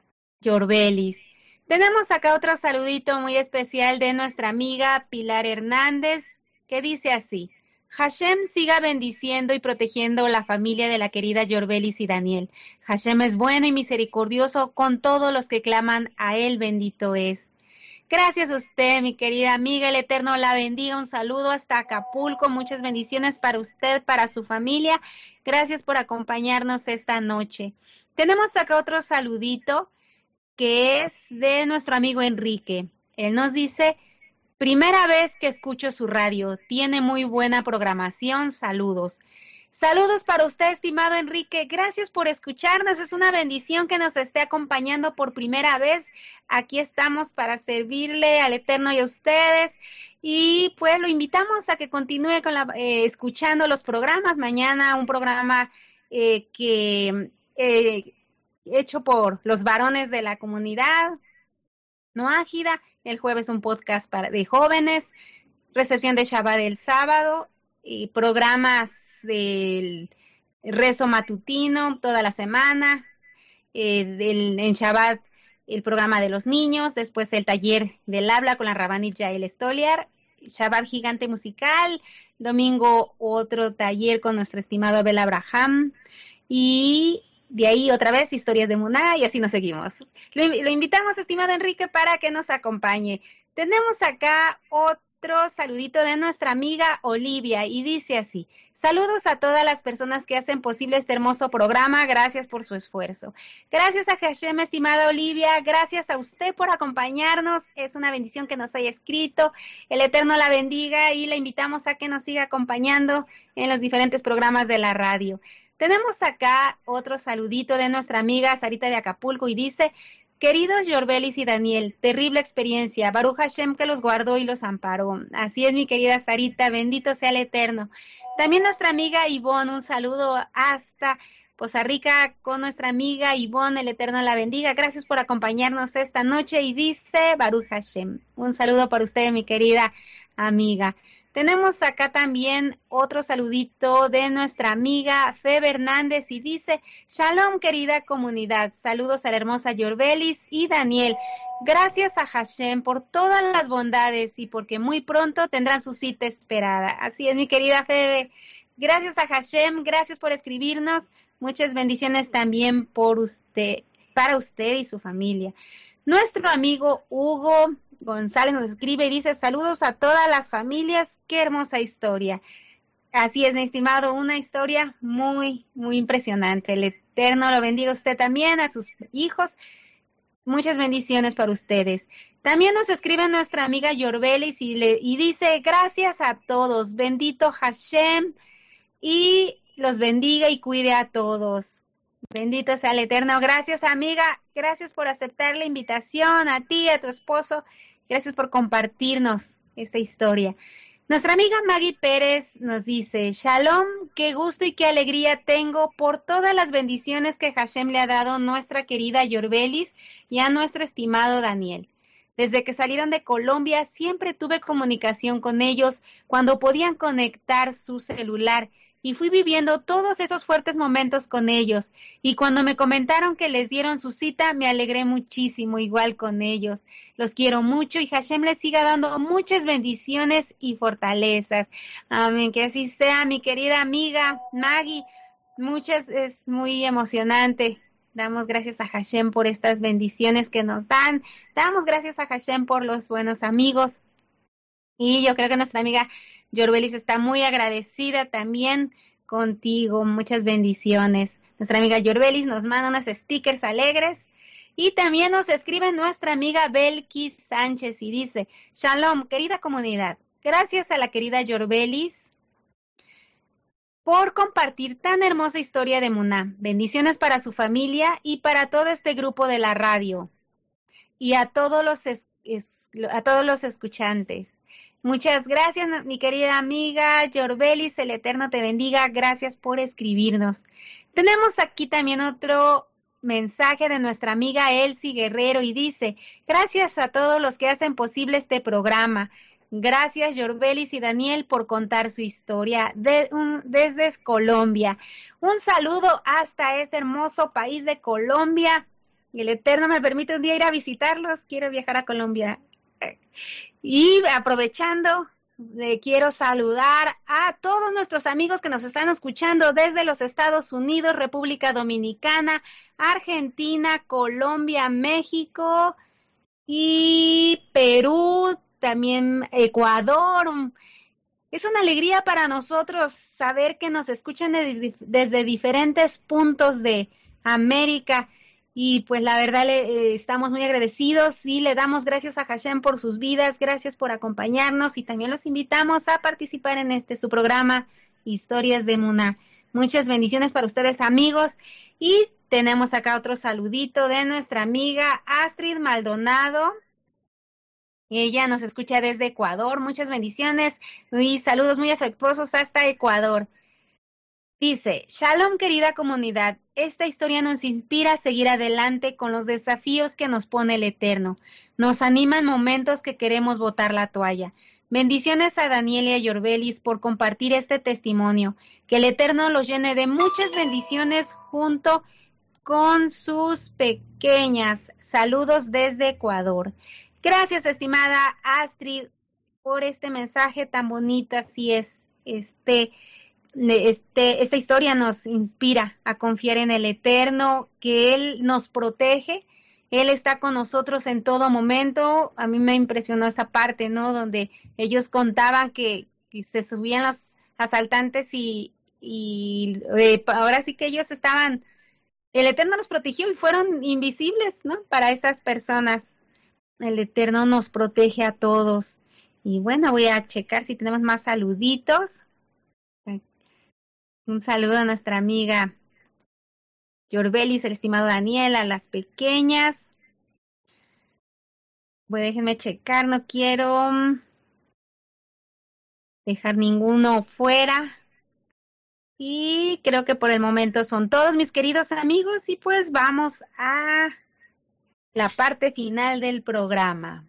Yorbelis. Tenemos acá otro saludito muy especial de nuestra amiga Pilar Hernández, que dice así, Hashem siga bendiciendo y protegiendo la familia de la querida Yorbelis y Daniel. Hashem es bueno y misericordioso con todos los que claman a él, bendito es. Gracias a usted, mi querida amiga, el Eterno la bendiga, un saludo hasta Acapulco, muchas bendiciones para usted, para su familia. Gracias por acompañarnos esta noche. Tenemos acá otro saludito, que es de nuestro amigo Enrique. Él nos dice, primera vez que escucho su radio, tiene muy buena programación, saludos. Saludos para usted, estimado Enrique, gracias por escucharnos, es una bendición que nos esté acompañando por primera vez. Aquí estamos para servirle al Eterno y a ustedes, y pues lo invitamos a que continúe con la, eh, escuchando los programas. Mañana un programa eh, que... Eh, hecho por los varones de la comunidad no ágida, el jueves un podcast para, de jóvenes, recepción de Shabbat el sábado, y programas del rezo matutino toda la semana, eh, del, en Shabbat el programa de los niños, después el taller del habla con la Rabanit Yael Stoliar, Shabbat gigante musical, domingo otro taller con nuestro estimado Abel Abraham, y de ahí otra vez historias de Muná y así nos seguimos. Lo, lo invitamos, estimado Enrique, para que nos acompañe. Tenemos acá otro saludito de nuestra amiga Olivia y dice así, saludos a todas las personas que hacen posible este hermoso programa, gracias por su esfuerzo. Gracias a Hashem, estimada Olivia, gracias a usted por acompañarnos, es una bendición que nos haya escrito, el Eterno la bendiga y la invitamos a que nos siga acompañando en los diferentes programas de la radio. Tenemos acá otro saludito de nuestra amiga Sarita de Acapulco y dice, queridos Yorbelis y Daniel, terrible experiencia, Baruch Hashem que los guardó y los amparó. Así es, mi querida Sarita, bendito sea el Eterno. También nuestra amiga Ivonne, un saludo hasta Poza Rica con nuestra amiga Ivonne, el Eterno la bendiga. Gracias por acompañarnos esta noche y dice Baruch Hashem. Un saludo para usted, mi querida amiga. Tenemos acá también otro saludito de nuestra amiga Febe Hernández y dice, Shalom querida comunidad, saludos a la hermosa Yorbelis y Daniel. Gracias a Hashem por todas las bondades y porque muy pronto tendrán su cita esperada. Así es, mi querida Febe. Gracias a Hashem, gracias por escribirnos. Muchas bendiciones también por usted, para usted y su familia. Nuestro amigo Hugo González nos escribe y dice, saludos a todas las familias, qué hermosa historia. Así es, mi estimado, una historia muy, muy impresionante. El Eterno lo bendiga a usted también, a sus hijos. Muchas bendiciones para ustedes. También nos escribe nuestra amiga Yorbelis y, le, y dice, gracias a todos, bendito Hashem, y los bendiga y cuide a todos. Bendito sea el Eterno. Gracias, amiga, gracias por aceptar la invitación, a ti, a tu esposo, gracias por compartirnos esta historia. Nuestra amiga Maggie Pérez nos dice, Shalom, qué gusto y qué alegría tengo por todas las bendiciones que Hashem le ha dado a nuestra querida Yorbelis y a nuestro estimado Daniel. Desde que salieron de Colombia siempre tuve comunicación con ellos cuando podían conectar su celular y fui viviendo todos esos fuertes momentos con ellos. Y cuando me comentaron que les dieron su cita, me alegré muchísimo, igual con ellos. Los quiero mucho y Hashem les siga dando muchas bendiciones y fortalezas. Amén, que así sea, mi querida amiga Maggie. Muchas, es muy emocionante. Damos gracias a Hashem por estas bendiciones que nos dan. Damos gracias a Hashem por los buenos amigos. Y yo creo que nuestra amiga Yorbelis está muy agradecida también contigo. Muchas bendiciones. Nuestra amiga Yorbelis nos manda unos stickers alegres. Y también nos escribe nuestra amiga Belkis Sánchez y dice, Shalom, querida comunidad. Gracias a la querida Yorbelis por compartir tan hermosa historia de Muná. Bendiciones para su familia y para todo este grupo de la radio. Y a todos los, es, es, a todos los escuchantes. Muchas gracias, mi querida amiga Yorbelis, el Eterno te bendiga, gracias por escribirnos. Tenemos aquí también otro mensaje de nuestra amiga Elsie Guerrero y dice, gracias a todos los que hacen posible este programa. Gracias Yorbelis y Daniel por contar su historia de, un, desde Colombia. Un saludo hasta ese hermoso país de Colombia. Y el Eterno me permite un día ir a visitarlos, quiero viajar a Colombia. Y aprovechando, le quiero saludar a todos nuestros amigos que nos están escuchando desde los Estados Unidos, República Dominicana, Argentina, Colombia, México y Perú, también Ecuador. Es una alegría para nosotros saber que nos escuchan desde, desde diferentes puntos de América. Y pues la verdad le, eh, estamos muy agradecidos y le damos gracias a Hashem por sus vidas, gracias por acompañarnos y también los invitamos a participar en este su programa Historias de Muná. Muchas bendiciones para ustedes amigos y tenemos acá otro saludito de nuestra amiga Astrid Maldonado. Ella nos escucha desde Ecuador, muchas bendiciones y saludos muy afectuosos hasta Ecuador. Dice, Shalom querida comunidad, esta historia nos inspira a seguir adelante con los desafíos que nos pone el Eterno. Nos anima en momentos que queremos botar la toalla. Bendiciones a Daniel y a Yorbelis por compartir este testimonio. Que el Eterno los llene de muchas bendiciones junto con sus pequeñas. Saludos desde Ecuador. Gracias, estimada Astrid, por este mensaje tan bonito. Así es, este... Este, esta historia nos inspira a confiar en el Eterno, que Él nos protege, Él está con nosotros en todo momento. A mí me impresionó esa parte, ¿no? Donde ellos contaban que, que se subían los asaltantes y, y eh, ahora sí que ellos estaban, el Eterno los protegió y fueron invisibles, ¿no? Para esas personas. El Eterno nos protege a todos. Y bueno, voy a checar si tenemos más saluditos. Un saludo a nuestra amiga Yorbelis, el estimado Daniel, a las pequeñas. Bueno, déjenme checar, no quiero dejar ninguno fuera. Y creo que por el momento son todos mis queridos amigos y pues vamos a la parte final del programa.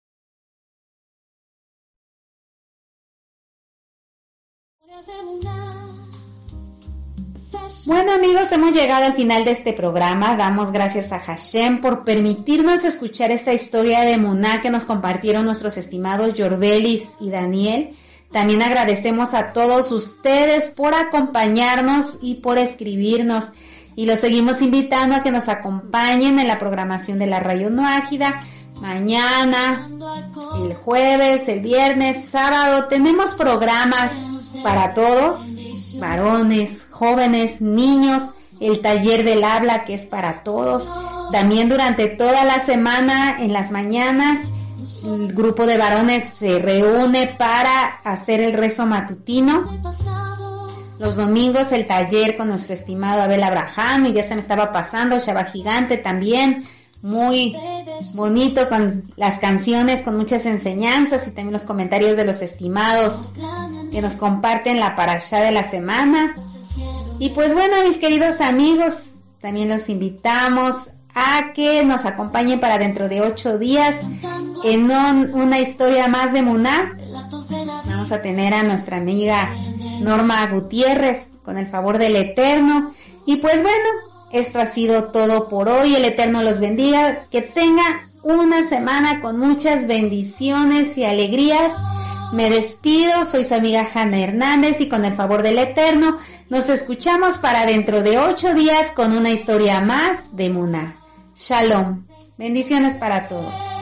Bueno amigos, hemos llegado al final de este programa. Damos gracias a Hashem por permitirnos escuchar esta historia de Muná que nos compartieron nuestros estimados Yorbelis y Daniel. También agradecemos a todos ustedes por acompañarnos y por escribirnos. Y los seguimos invitando a que nos acompañen en la programación de la Radio Nuágida. Mañana, el jueves, el viernes, sábado, tenemos programas para todos, varones, jóvenes, niños, el taller del habla que es para todos. También durante toda la semana, en las mañanas, el grupo de varones se reúne para hacer el rezo matutino. Los domingos el taller con nuestro estimado Abel Abraham, y ya se me estaba pasando, Shabbat Gigante también, muy bonito con las canciones, con muchas enseñanzas y también los comentarios de los estimados que nos comparten la parashá de la semana. Y pues bueno, mis queridos amigos, también los invitamos a que nos acompañen para dentro de ocho días en un, una historia más de Muná. Vamos a tener a nuestra amiga Norma Gutiérrez, con el favor del Eterno. Y pues bueno, esto ha sido todo por hoy. El Eterno los bendiga. Que tengan una semana con muchas bendiciones y alegrías. Me despido, soy su amiga Hanna Hernández y con el favor del Eterno nos escuchamos para dentro de ocho días con una historia más de Muná. Shalom. Bendiciones para todos.